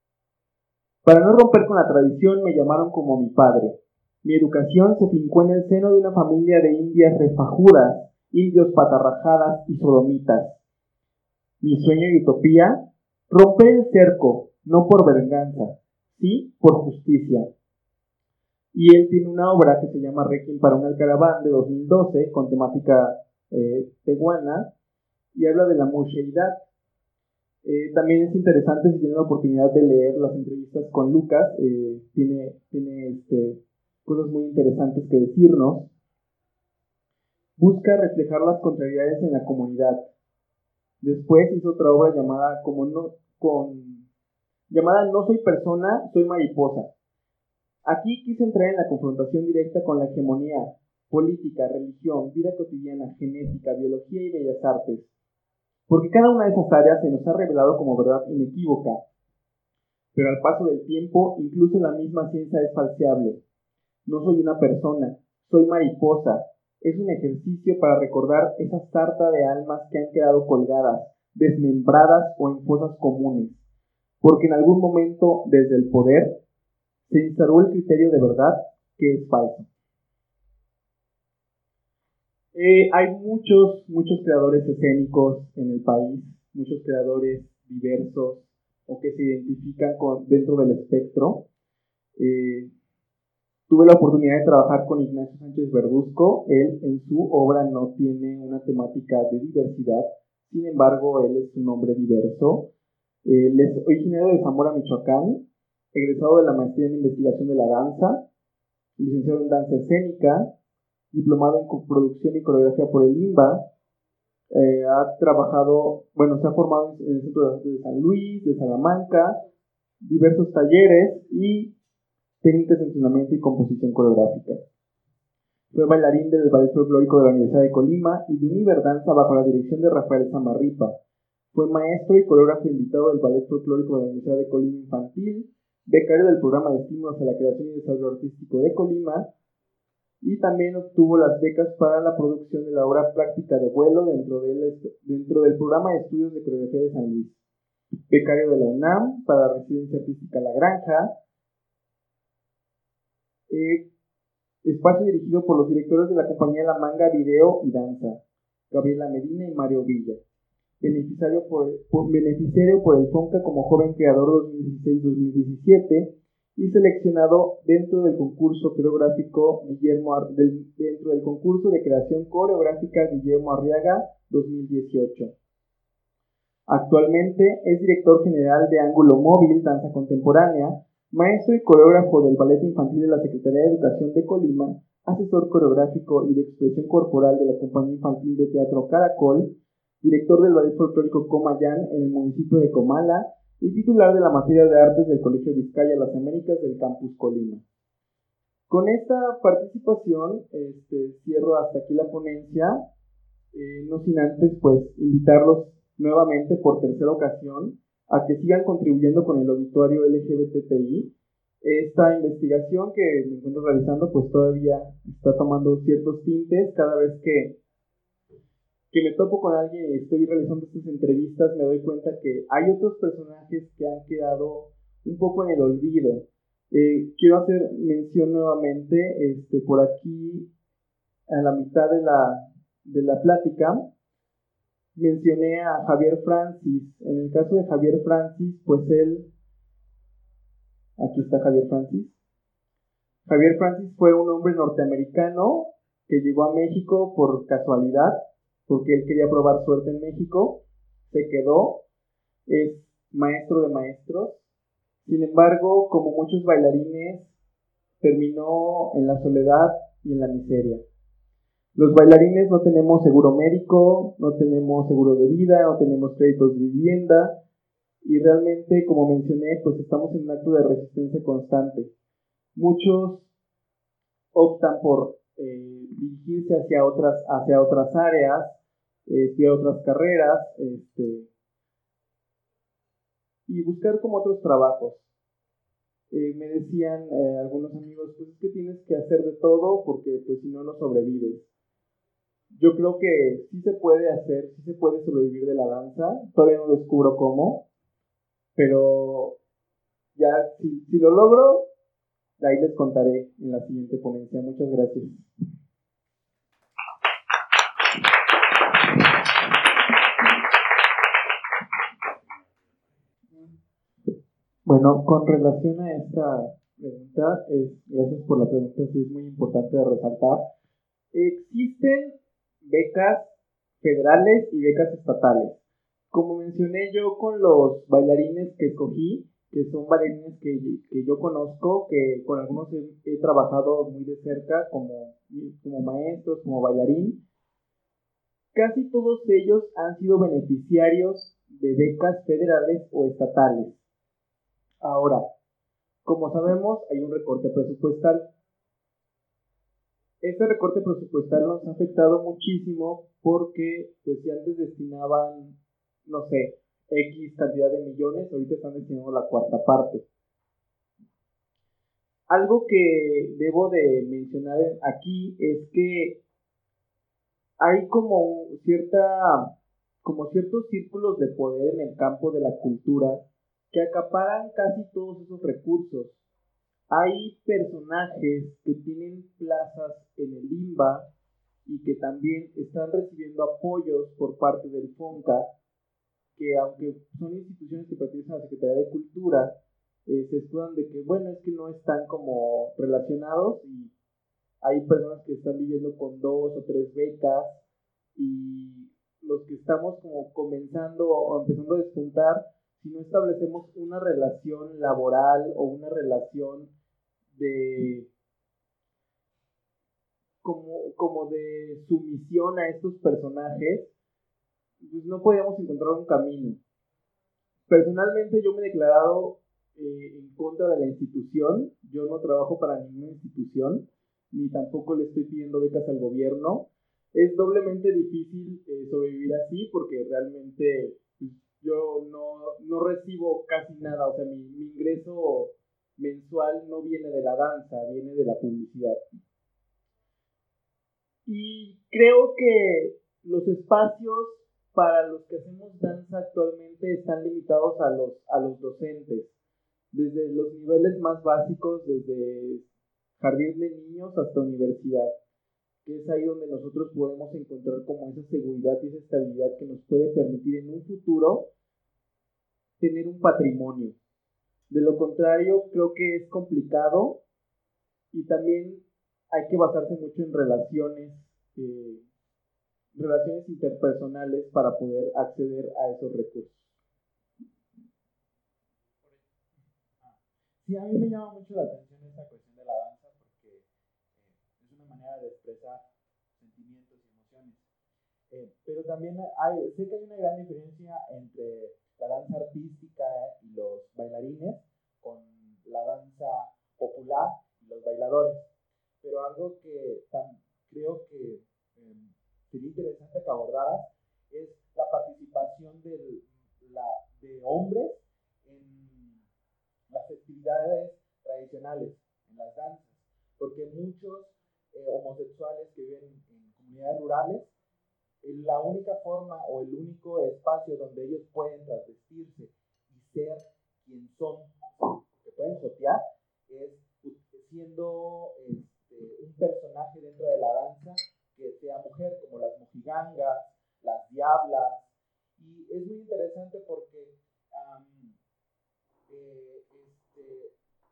para no romper con la tradición me llamaron como mi padre. Mi educación se fincó en el seno de una familia de indias refajudas, indios patarrajadas y sodomitas. Mi sueño y utopía: romper el cerco, no por venganza, sí por justicia. Y él tiene una obra que se llama Requiem para un Alcaraván de dos mil doce, con temática eh, tehuana, y habla de la musheidad. Eh, también es interesante, si tienen la oportunidad de leer las entrevistas con Lucas, eh, tiene, tiene este, cosas muy interesantes que decirnos. Busca reflejar las contrariedades en la comunidad. Después hizo otra obra llamada como no, con, llamada No soy persona, soy mariposa. Aquí quise entrar en la confrontación directa con la hegemonía política, religión, vida cotidiana, genética, biología y bellas artes, porque cada una de esas áreas se nos ha revelado como verdad inequívoca, pero al paso del tiempo incluso la misma ciencia es falseable. No soy una persona, soy mariposa. Es un ejercicio para recordar esa sarta de almas que han quedado colgadas, desmembradas o en fosas comunes, porque en algún momento desde el poder se instauró el criterio de verdad que es falso. Eh, hay muchos, muchos creadores escénicos en el país, muchos creadores diversos o que se identifican con, dentro del espectro. Eh, tuve la oportunidad de trabajar con Ignacio Sánchez Verduzco. Él en su obra no tiene una temática de diversidad, sin embargo, él es un hombre diverso. Él es originario de Zamora, Michoacán, egresado de la maestría en investigación de la danza, licenciado en danza escénica, diplomado en coproducción y coreografía por el IMBA. Eh, ha trabajado, bueno, se ha formado en el Centro de Arte de San Luis, de Salamanca, diversos talleres y técnicas de entrenamiento y composición coreográfica. Fue bailarín del Ballet Folclórico de la Universidad de Colima y de Univerdanza bajo la dirección de Rafael Samarripa. Fue maestro y coreógrafo invitado del Ballet Folclórico de la Universidad de Colima Infantil, becario del Programa de Estímulos a la Creación y Desarrollo Artístico de Colima, y también obtuvo las becas para la producción de la obra Práctica de Vuelo dentro del, dentro del Programa de Estudios de Coreografía de San Luis. Becario de la UNAM para la Residencia Artística La Granja. Eh, espacio dirigido por los directores de la compañía La Manga Video y Danza, Gabriela Medina y Mario Villa. Beneficiario por, por, beneficiario por el FONCA como joven creador dos mil dieciséis dos mil diecisiete y seleccionado dentro del concurso coreográfico Guillermo Ar, del, dentro del concurso de creación coreográfica Guillermo Arriaga dos mil dieciocho. Actualmente es director general de Ángulo Móvil Danza Contemporánea, maestro y coreógrafo del Ballet Infantil de la Secretaría de Educación de Colima, asesor coreográfico y de expresión corporal de la Compañía Infantil de Teatro Caracol, director del Ballet Folclórico Comayán en el municipio de Comala y titular de la materia de artes del Colegio Vizcaya Las Américas del Campus Colima. Con esta participación este, cierro hasta aquí la ponencia, eh, no sin antes pues invitarlos nuevamente por tercera ocasión a que sigan contribuyendo con el obituario L G B T T I. Esta investigación que me encuentro realizando pues todavía está tomando ciertos tintes. Cada vez que, que me topo con alguien y estoy realizando estas entrevistas me doy cuenta que hay otros personajes que han quedado un poco en el olvido. Eh, quiero hacer mención nuevamente este, por aquí a la mitad de la, de la plática. Mencioné a Javier Francis. En el caso de Javier Francis, pues él, aquí está Javier Francis. Javier Francis fue un hombre norteamericano que llegó a México por casualidad, porque él quería probar suerte en México, se quedó, es maestro de maestros. Sin embargo, como muchos bailarines, terminó en la soledad y en la miseria. Los bailarines no tenemos seguro médico, no tenemos seguro de vida, no tenemos créditos de vivienda y realmente, como mencioné, pues estamos en un acto de resistencia constante. Muchos optan por eh, dirigirse hacia otras, hacia otras áreas, eh, estudiar otras carreras este, y buscar como otros trabajos. Eh, me decían eh, algunos amigos, pues es que tienes que hacer de todo porque pues si no, no sobrevives. Yo creo que sí se puede hacer, sí se puede sobrevivir de la danza. Todavía no descubro cómo, pero ya si, si lo logro, ahí les contaré en la siguiente ponencia. Muchas gracias. Bueno, con relación a esta pregunta, es, gracias por la pregunta, sí es muy importante de resaltar. Existen becas federales y becas estatales. Como mencioné yo con los bailarines que escogí, que son bailarines que, que yo conozco, que con algunos he, he trabajado muy de cerca como, como maestros, como bailarín, casi todos ellos han sido beneficiarios de becas federales o estatales. Ahora, como sabemos, hay un recorte presupuestal. Este recorte presupuestal nos ha afectado muchísimo porque pues si antes destinaban, no sé, X cantidad de millones, ahorita están destinando la cuarta parte. Algo que debo de mencionar aquí es que hay como cierta, como ciertos círculos de poder en el campo de la cultura que acaparan casi todos esos recursos. Hay personajes que tienen plazas en el IMBA y que también están recibiendo apoyos por parte del FONCA, que aunque son instituciones que pertenecen a la Secretaría de Cultura, eh, se escudan de que, bueno, es que no están como relacionados y hay personas que están viviendo con dos o tres becas y los que estamos como comenzando o empezando a despuntar, si no establecemos una relación laboral o una relación de como, como de sumisión a estos personajes, pues no podíamos encontrar un camino. Personalmente yo me he declarado eh, en contra de la institución. Yo no trabajo para ninguna institución, ni tampoco le estoy pidiendo becas al gobierno. Es doblemente difícil eh, sobrevivir así porque realmente pues, yo no, no recibo casi nada. O sea, mi, mi ingreso mensual no viene de la danza, viene de la publicidad. Y creo que los espacios para los que hacemos danza actualmente están limitados a los, a los docentes, desde los niveles más básicos, desde jardín de niños hasta universidad, que es ahí donde nosotros podemos encontrar como esa seguridad y esa estabilidad que nos puede permitir en un futuro tener un patrimonio. De lo contrario, creo que es complicado y también hay que basarse mucho en relaciones, eh, relaciones interpersonales para poder acceder a esos recursos. Sí, a mí me llama mucho la atención esta cuestión de la danza porque eh, es una manera de expresar sentimientos y emociones. Eh, pero también hay, sé que hay una gran diferencia entre la danza artística y los bailarines con la danza popular y los bailadores. Pero algo que tam, creo que eh, sería interesante que abordaras es la participación del, la, de hombres en las festividades tradicionales, en las danzas, porque muchos eh, homosexuales que viven en comunidades rurales, eh, la única forma o el único espacio donde ellos pueden transvestirse y ser quien son, que pueden jotear, es siendo este, un personaje dentro de la danza que sea mujer, como las mojigangas, las diablas, y es muy interesante porque um, eh, este,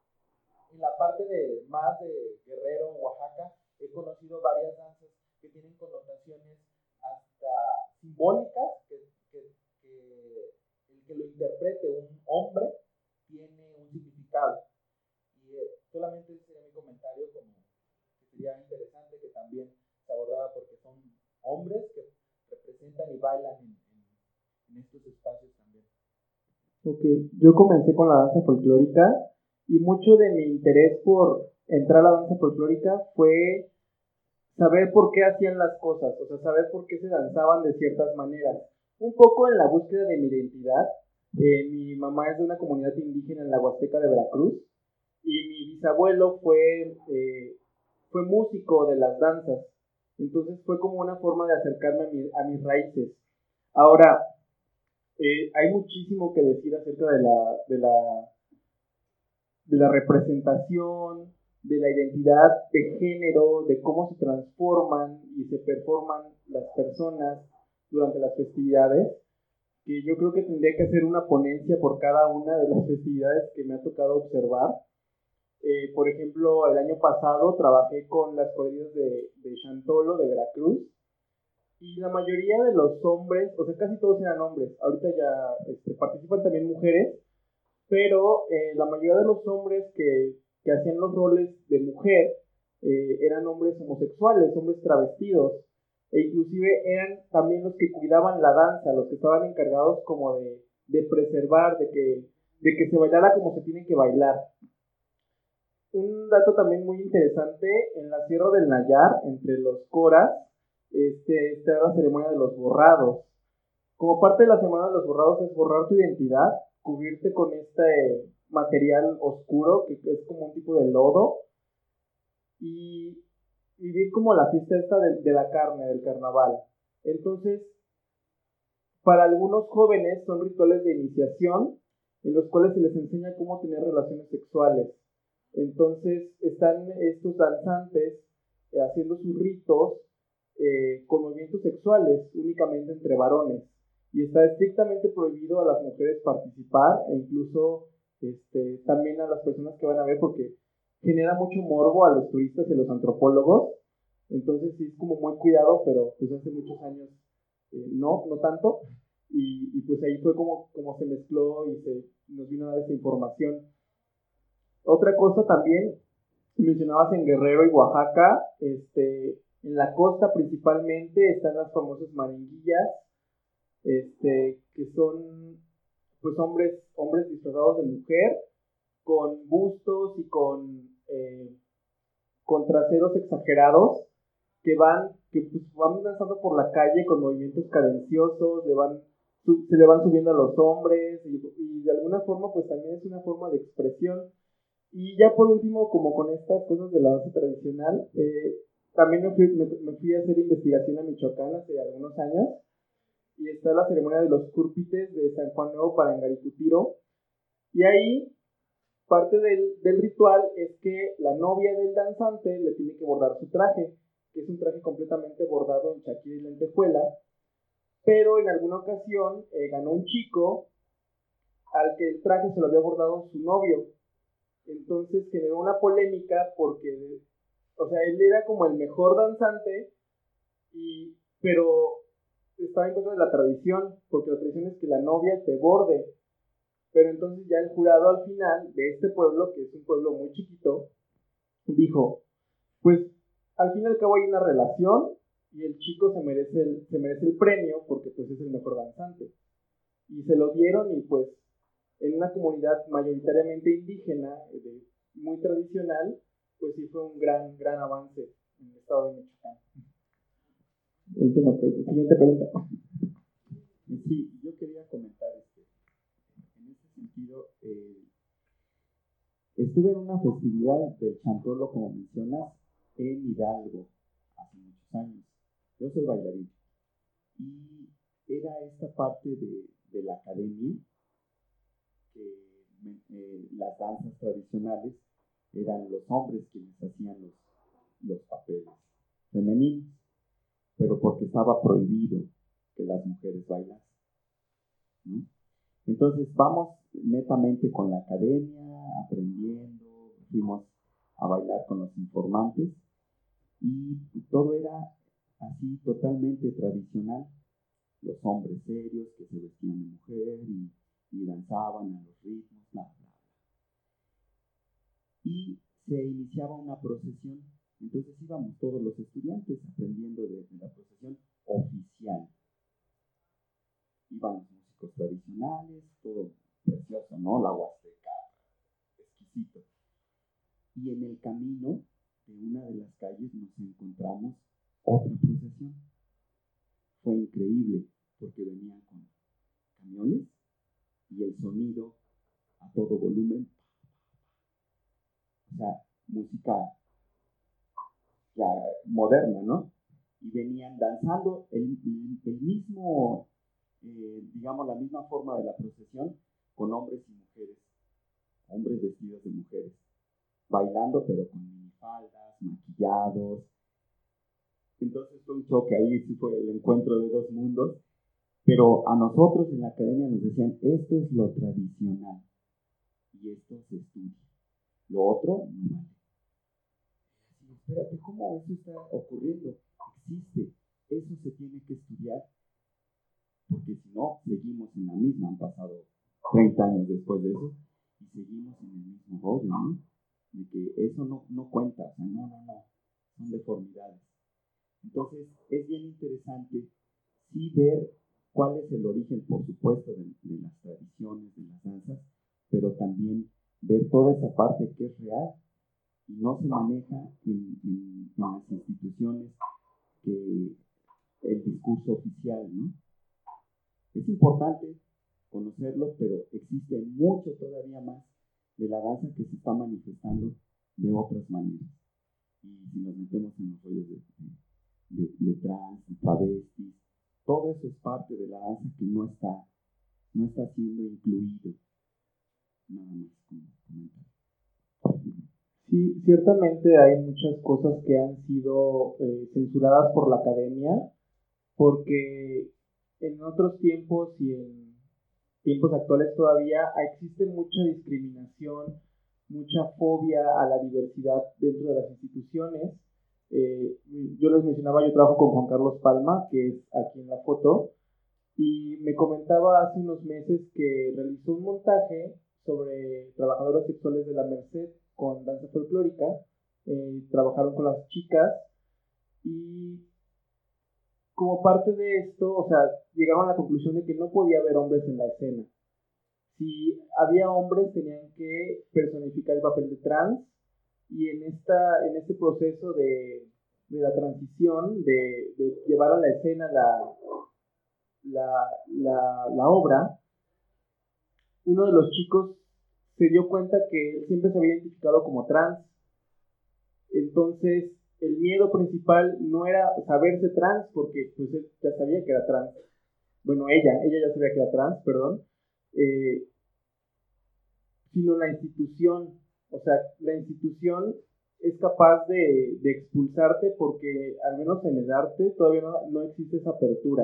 en la parte de más de Guerrero, Oaxaca, he conocido varias danzas que tienen connotaciones hasta simbólicas, que, que, que el que lo interprete un hombre tiene un significado. Y eh, solamente ese sería mi comentario, como que sería interesante que también se abordara porque son hombres que representan y bailan en, en, en estos espacios también. Ok, yo comencé con la danza folclórica y mucho de mi interés por entrar a la danza folclórica fue saber por qué hacían las cosas, o sea, saber por qué se danzaban de ciertas maneras. Un poco en la búsqueda de mi identidad. Eh, mi mamá es de una comunidad indígena en la Huasteca de Veracruz y mi bisabuelo fue, eh, fue músico de las danzas. Entonces fue como una forma de acercarme a, mi, a mis raíces. Ahora, eh, hay muchísimo que decir acerca de la, de la, de la representación, de la identidad de género, de cómo se transforman y se performan las personas durante las festividades, que yo creo que tendría que hacer una ponencia por cada una de las festividades que me ha tocado observar. Eh, por ejemplo, el año pasado trabajé con las cuadrillas de, de Chantolo, de Veracruz, y la mayoría de los hombres, o sea, casi todos eran hombres, ahorita ya este, participan también mujeres, pero eh, la mayoría de los hombres que, que hacían los roles de mujer eh, eran hombres homosexuales, hombres travestidos, e inclusive eran también los que cuidaban la danza, los que estaban encargados como de, de preservar, de que, de que se bailara como se tiene que bailar. Un dato también muy interesante, en la Sierra del Nayar, entre los coras, este, está la ceremonia de los borrados. Como parte de la semana de los borrados es borrar tu identidad, cubrirte con este material oscuro, que es como un tipo de lodo, y vivir como la fiesta esta de, de la carne, del carnaval. Entonces, para algunos jóvenes son rituales de iniciación, en los cuales se les enseña cómo tener relaciones sexuales. Entonces, están estos danzantes eh, haciendo sus ritos eh, con movimientos sexuales, únicamente entre varones. Y está estrictamente prohibido a las mujeres participar e incluso este, también a las personas que van a ver, porque genera mucho morbo a los turistas y a los antropólogos. Entonces sí es como muy cuidado, pero pues hace muchos años eh, no, no tanto. Y, y pues ahí fue como, como se mezcló y se nos vino a dar esa información. Otra cosa también, mencionabas en Guerrero y Oaxaca, este, en la costa principalmente están las famosas maringuillas, este, que son pues hombres, hombres disfrazados de mujer, con bustos y con, eh, con traseros exagerados, que van, que pues van danzando por la calle con movimientos cadenciosos, le van, su, se le van subiendo a los hombres, y, y de alguna forma pues también es una forma de expresión. Y ya por último, como con estas cosas de la danza tradicional, eh, también me fui, me, me fui a hacer investigación a Michoacán hace algunos años, y está la ceremonia de los cúrpites de San Juan Nuevo Parangaricutiro, y ahí parte del, del ritual es que la novia del danzante le tiene que bordar su traje, que es un traje completamente bordado en chaquira y lentejuela, pero en alguna ocasión eh, ganó un chico al que el traje se lo había bordado su novio. Entonces generó una polémica porque, o sea, él era como el mejor danzante, y, pero estaba en contra de la tradición, porque la tradición es que la novia te borde. Pero entonces ya el jurado al final de este pueblo, que es un pueblo muy chiquito, dijo, pues al fin y al cabo hay una relación y el chico se merece el, se merece el premio porque pues es el mejor danzante. Y se lo dieron, y pues en una comunidad mayoritariamente indígena, de, muy tradicional, pues sí fue un gran, gran avance en el estado de Michoacán. Última pregunta, siguiente pregunta. Sí, yo quería comentar este, en ese sentido, eh, estuve en una festividad del chantolo, como mencionas, en Hidalgo, hace muchos años. Yo soy bailarín, y era esta parte de, de la academia, que eh, las danzas tradicionales eran los hombres quienes hacían los, los papeles femeninos, pero porque estaba prohibido que las mujeres bailasen, ¿no? Entonces vamos netamente con la academia, aprendiendo, fuimos a bailar con los informantes, y todo era así totalmente tradicional. Los hombres serios que se vestían de mujer y, y danzaban a los ritmos, bla, bla, bla. Y se iniciaba una procesión. Entonces íbamos todos los estudiantes aprendiendo de, de la procesión oficial. Iban los músicos tradicionales, todo precioso, ¿no? La huasteca, exquisito. Y en el camino de una de las calles nos encontramos otra procesión. Fue increíble porque venían con camiones y el sonido a todo volumen. O sea, música ya moderna, ¿no? Y venían danzando el, el, el mismo, eh, digamos, la misma forma de la procesión, con hombres y mujeres, hombres vestidos de mujeres, bailando pero con minifaldas, maquillados. Entonces fue un choque, ahí sí fue el encuentro de dos mundos, pero a nosotros en la academia nos decían, esto es lo tradicional y esto se estudia, lo otro no vale. Y espérate, ¿cómo eso está ocurriendo? Existe, eso se tiene que estudiar, porque si no, seguimos en la misma. Han pasado treinta años después de eso y seguimos en el mismo rollo, ¿no? De que eso no, no cuenta, o sea, no, no, no, son deformidades. Entonces, es bien interesante sí ver cuál es el origen, por supuesto, de, de las tradiciones, de las danzas, pero también ver toda esa parte que es real y no se maneja en, en, en las instituciones que el discurso oficial, ¿no? Es importante conocerlo, pero existe mucho todavía más de la danza que se está manifestando de otras maneras. Y si nos metemos en los rollos de, de, de trans, de travestis, todo eso es parte de la danza que no está, no está siendo incluido. Nada más como comentario. Sí, ciertamente hay muchas cosas que han sido eh, censuradas por la academia, porque en otros tiempos y en, tiempos actuales todavía existe mucha discriminación, mucha fobia a la diversidad dentro de las instituciones. Eh, yo les mencionaba, yo trabajo con Juan Carlos Palma, que es aquí en la foto, y me comentaba hace unos meses que realizó un montaje sobre trabajadoras sexuales de la Merced con danza folclórica. Eh, trabajaron con las chicas y como parte de esto, o sea, llegaron a la conclusión de que no podía haber hombres en la escena. Si había hombres, tenían que personificar el papel de trans, y en, esta, en este proceso de, de la transición, de, de llevar a la escena la, la, la, la obra, uno de los chicos se dio cuenta que él siempre se había identificado como trans. Entonces, el miedo principal no era saberse trans, porque pues él ya sabía que era trans. Bueno, ella, ella ya sabía que era trans, perdón. Eh, sino la institución. O sea, la institución es capaz de, de expulsarte porque, al menos en el arte, todavía no, no existe esa apertura.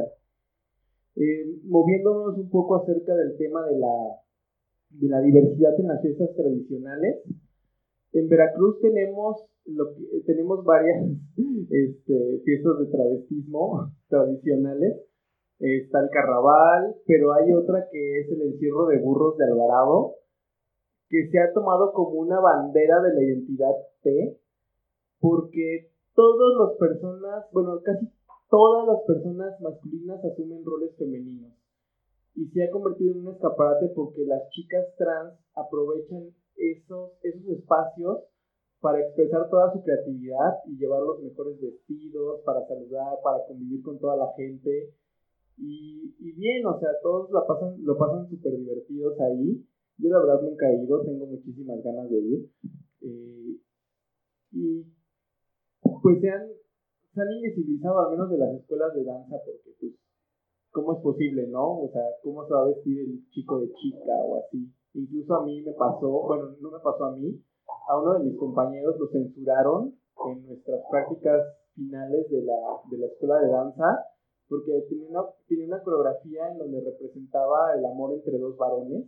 Eh, moviéndonos un poco acerca del tema de la, de la diversidad en las fiestas tradicionales, en Veracruz tenemos, lo que, tenemos varias este, fiestas de travestismo tradicionales. Está el carnaval, pero hay otra que es el encierro de burros de Alvarado, que se ha tomado como una bandera de la identidad T, porque todas las personas, bueno, casi todas las personas masculinas asumen roles femeninos, y se ha convertido en un escaparate porque las chicas trans aprovechan esos, esos espacios para expresar toda su creatividad y llevar los mejores vestidos, para saludar, para convivir con toda la gente, y, y bien, o sea, todos la pasan, lo pasan súper divertidos ahí. Yo la verdad nunca he ido, tengo muchísimas ganas de ir. Eh, y pues se han, se han invisibilizado, al menos de las escuelas de danza, porque pues, ¿cómo es posible, no? O sea, ¿cómo se va a vestir el chico de chica o así? Incluso a mí me pasó, bueno, no me pasó a mí, a uno de mis compañeros lo censuraron en nuestras prácticas finales de la, de la escuela de danza, porque tenía una, tenía una coreografía en donde representaba el amor entre dos varones.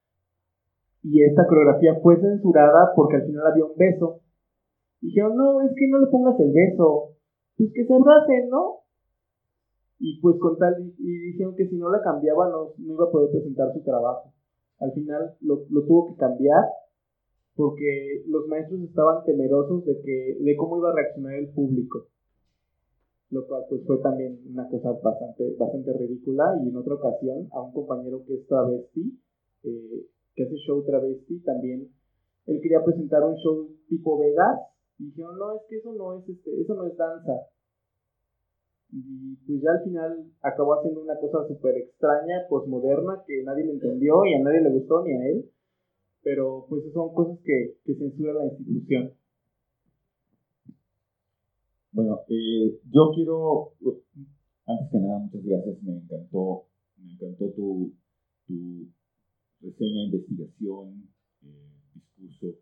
Y esta coreografía fue censurada porque al final había un beso. Dijeron, no, es que no le pongas el beso, pues que se abracen, ¿no? Y pues con tal, y, y dijeron que si no la cambiaba no, no iba a poder presentar su trabajo. Al final lo, lo tuvo que cambiar porque los maestros estaban temerosos de que de cómo iba a reaccionar el público, lo cual pues fue también una cosa bastante, bastante ridícula. Y en otra ocasión a un compañero que es travesti, eh, que hace show travesti, también él quería presentar un show tipo Vegas y dijeron, no, es que eso no es este, eso no es danza. Y pues ya al final acabó haciendo una cosa súper extraña, posmoderna, que nadie le entendió y a nadie le gustó, ni a él, pero pues son cosas que, que censura la institución. Bueno, eh, yo quiero, antes que nada, muchas gracias, me encantó, me encantó tu, tu reseña, investigación, eh, discurso.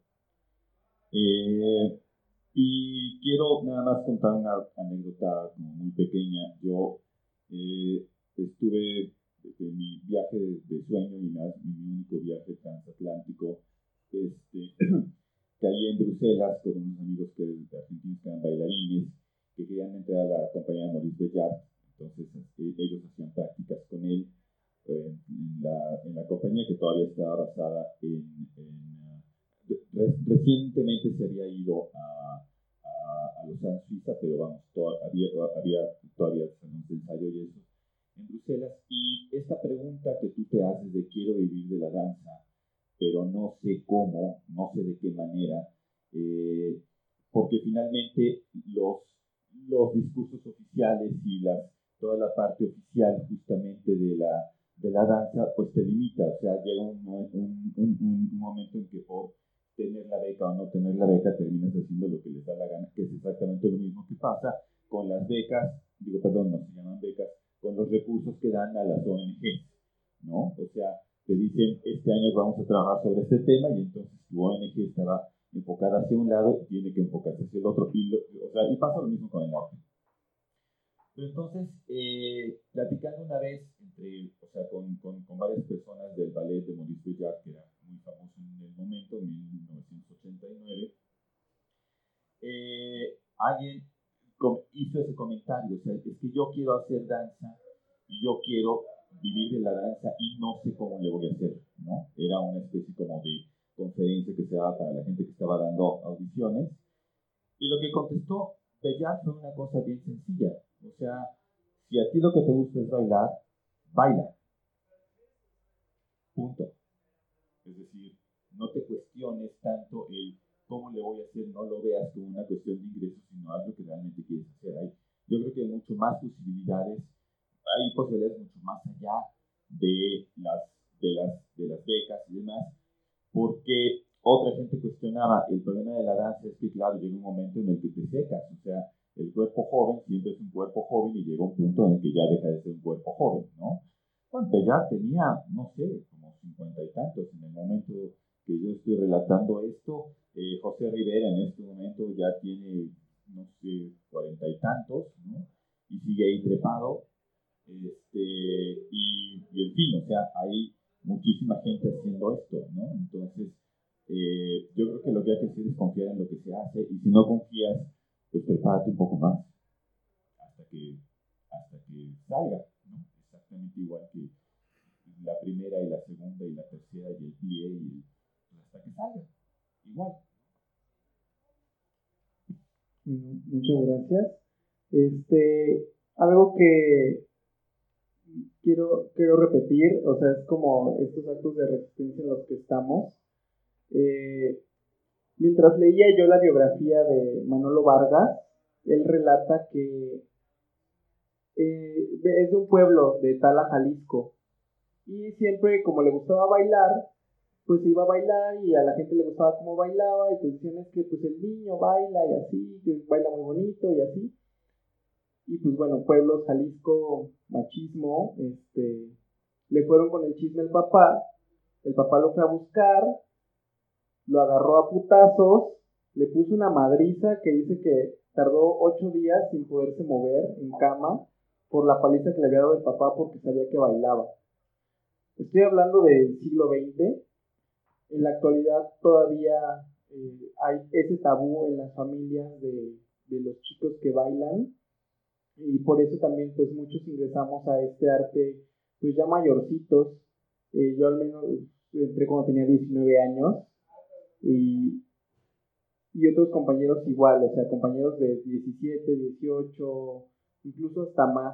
Eh, y quiero nada más contar una anécdota como muy pequeña. Yo eh, estuve en mi viaje de, de sueño, mi, mi único viaje transatlántico, este, caí en Bruselas con unos amigos que, argentinos que eran bailarines, que querían entrar a la compañía de Maurice Béjart. Entonces eh, ellos hacían prácticas con él eh, en, la, en la compañía, que todavía estaba basada en, en re, recientemente se había ido a, a, a Lausanne, Suiza, pero vamos, to, había, había todavía un ensayo y eso en Bruselas. Y esta pregunta que tú te haces de quiero vivir de la danza, pero no sé cómo, no sé de qué manera, eh, porque finalmente los, los discursos oficiales y las, toda la parte oficial justamente de la, de la danza, pues te limita. O sea, llega un, un, un, un momento en que por tener la beca o no tener la beca terminas haciendo lo que les da la gana, que es exactamente lo mismo que pasa con las becas, digo, perdón, no se llaman becas, con los recursos que dan a las O N Ges, ¿no? O sea, te dicen, este año vamos a trabajar sobre este tema, y entonces tu O N G estará enfocada hacia un lado y tiene que enfocarse hacia el otro, y, lo, o sea, y pasa lo mismo con el arte. Pero entonces, eh, platicando una vez entre, o sea, con, con, con varias personas del ballet de Maurice Béjart, que era muy famoso en el momento, en mil novecientos ochenta y nueve, eh, alguien hizo ese comentario, o sea, es que yo quiero hacer danza y yo quiero vivir de la danza y no sé cómo le voy a hacer, ¿no? Era una especie como de conferencia que se daba para la gente que estaba dando audiciones, y lo que contestó Béjart fue una cosa bien sencilla, o sea, si a ti lo que te gusta es bailar, baila, punto. Es decir, no te cuestiones tanto el cómo le voy a hacer, no lo veas como una cuestión de ingresos, sino haz lo que realmente quieres hacer. Hay, yo creo que hay mucho más posibilidades, hay posibilidades mucho más allá de las, de las, de las becas y demás, porque otra gente cuestionaba, el problema de la danza es que, claro, llega un momento en el que te secas, o sea, el cuerpo joven siempre es un cuerpo joven y llega un punto en el que ya deja de ser un cuerpo joven, ¿no? Bueno, ya tenía, no sé, como cincuenta y tantos en el momento que yo estoy relatando esto. eh, José Rivera en este momento ya tiene, no sé, cuarenta y tantos, ¿no? Y sigue ahí trepado, este, y, y en fin, o sea, hay muchísima gente haciendo esto, ¿no? Entonces, eh, yo creo que lo que hay que hacer es confiar en lo que se hace, y si no confías, pues prepárate un poco más hasta que, hasta que salga, ¿no? Exactamente igual que la primera y la segunda y la tercera y el plie y el, pues hasta que salga, igual. Bueno, muchas gracias. Este, algo que quiero, quiero repetir, o sea, es como estos actos de resistencia en los que estamos. Eh, mientras leía yo la biografía de Manolo Vargas, él relata que eh, es de un pueblo de Tala, Jalisco, y siempre, como le gustaba bailar, pues iba a bailar y a la gente le gustaba cómo bailaba, y pues decían es que pues el niño baila y así, que baila muy bonito y así. Y pues bueno, pueblos, Jalisco, machismo, este, le fueron con el chisme al papá, el papá lo fue a buscar, lo agarró a putazos, le puso una madriza que dice que tardó ocho días sin poderse mover en cama por la paliza que le había dado el papá porque sabía que bailaba. Estoy hablando del siglo veinte. En la actualidad todavía eh, hay ese tabú en las familias de, de los chicos que bailan, y por eso también pues muchos ingresamos a este arte pues ya mayorcitos. Eh, yo al menos entré cuando tenía diecinueve años, y, y otros compañeros igual, o sea, compañeros de diecisiete, dieciocho, incluso hasta más.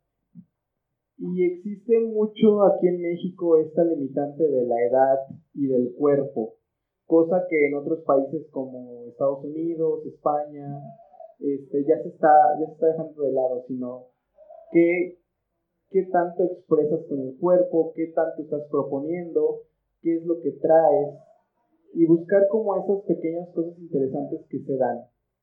Y existe mucho aquí en México esta limitante de la edad y del cuerpo, cosa que en otros países como Estados Unidos, España, este, ya se está, ya se está dejando de lado, sino qué, qué tanto expresas con el cuerpo, qué tanto estás proponiendo, qué es lo que traes, y buscar como esas pequeñas cosas interesantes que se dan.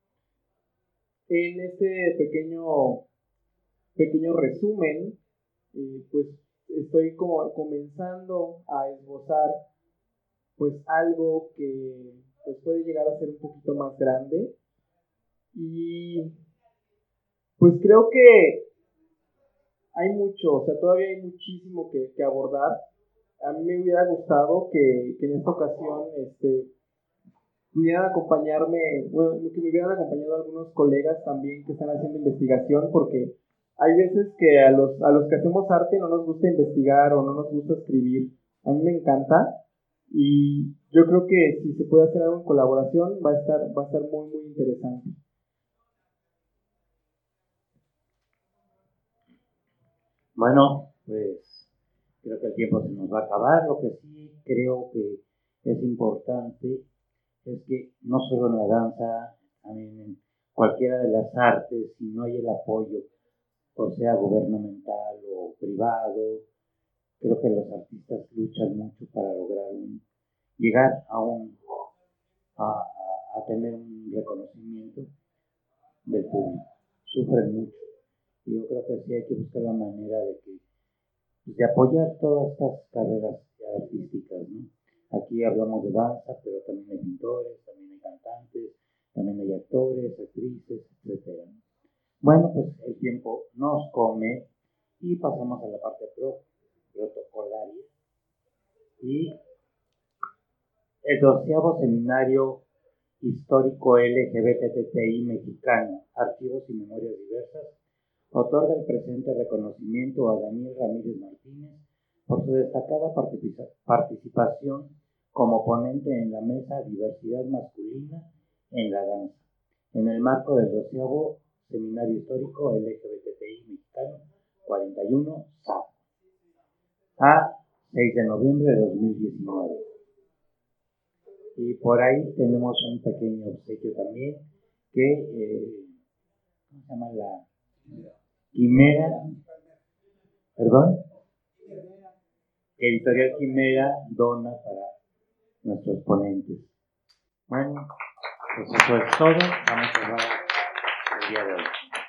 En este pequeño, pequeño resumen, eh, pues estoy como comenzando a esbozar pues algo que pues puede llegar a ser un poquito más grande, y pues creo que hay mucho, o sea, todavía hay muchísimo que, que abordar. A mí me hubiera gustado que, que en esta ocasión este, pudieran acompañarme, bueno, que me hubieran acompañado algunos colegas también que están haciendo investigación, porque hay veces que a los, a los que hacemos arte no nos gusta investigar o no nos gusta escribir. A mí me encanta, y yo creo que si se puede hacer algo en colaboración va a estar, va a estar muy, muy interesante. Bueno, pues creo que el tiempo se nos va a acabar. Lo que sí creo que es importante es que no solo en la danza, también en cualquiera de las artes, si no hay el apoyo, o sea gubernamental o privado, creo que los artistas luchan mucho para lograr un, llegar a, un, a, a, a tener un reconocimiento del público. Sufren mucho. Y yo creo que sí hay que buscar la manera de que de apoyar todas estas carreras artísticas, ¿no? Aquí hablamos de danza, pero también hay pintores, también hay cantantes, también hay actores, actrices, etcétera, ¿no? Bueno, pues el tiempo nos come y pasamos a la parte pro, protocolaria. Y el doceavo seminario histórico L G B T T I mexicano, Archivos y Memorias Diversas, otorga el presente reconocimiento a Daniel Ramírez Martínez por su destacada participa- participación como ponente en la mesa Diversidad Masculina en la Danza, en el marco del doceavo Seminario Histórico L G B T T I Mexicano cuarenta y uno S A P, a seis de noviembre de dos mil diecinueve. Y por ahí tenemos un pequeño obsequio también, que, eh, ¿cómo se llama? La Quimera, perdón, Editorial Quimera dona para nuestros ponentes. Bueno, pues eso es todo. Vamos a cerrar el día de hoy.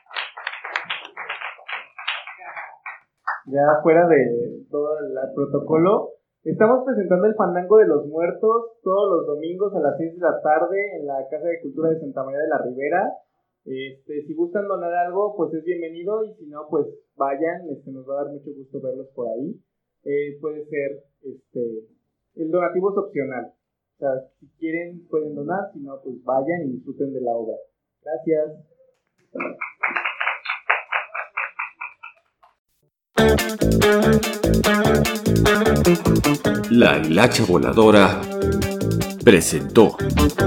Ya fuera de todo el protocolo, estamos presentando el Fandango de los Muertos todos los domingos a las seis de la tarde en la Casa de Cultura de Santa María de la Ribera. Este, si gustan donar algo, pues es bienvenido, y si no, pues vayan, este, nos va a dar mucho gusto verlos por ahí. Eh, puede ser, este, el donativo es opcional. O sea, si quieren pueden donar, si no, pues vayan y disfruten de la obra. Gracias. La Hilacha Voladora presentó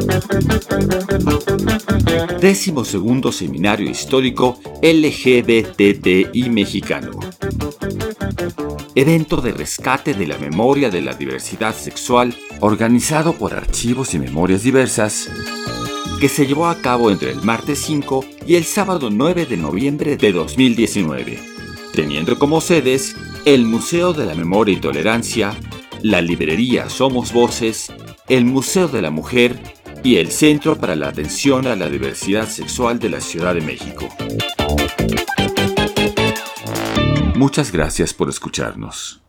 Décimo Segundo Seminario Histórico L G B T T I Mexicano. Evento de rescate de la memoria de la diversidad sexual organizado por Archivos y Memorias Diversas, que se llevó a cabo entre el martes cinco y el sábado nueve de noviembre de dos mil diecinueve, teniendo como sedes el Museo de la Memoria y Tolerancia, la librería Somos Voces, el Museo de la Mujer y el Centro para la Atención a la Diversidad Sexual de la Ciudad de México. Muchas gracias por escucharnos.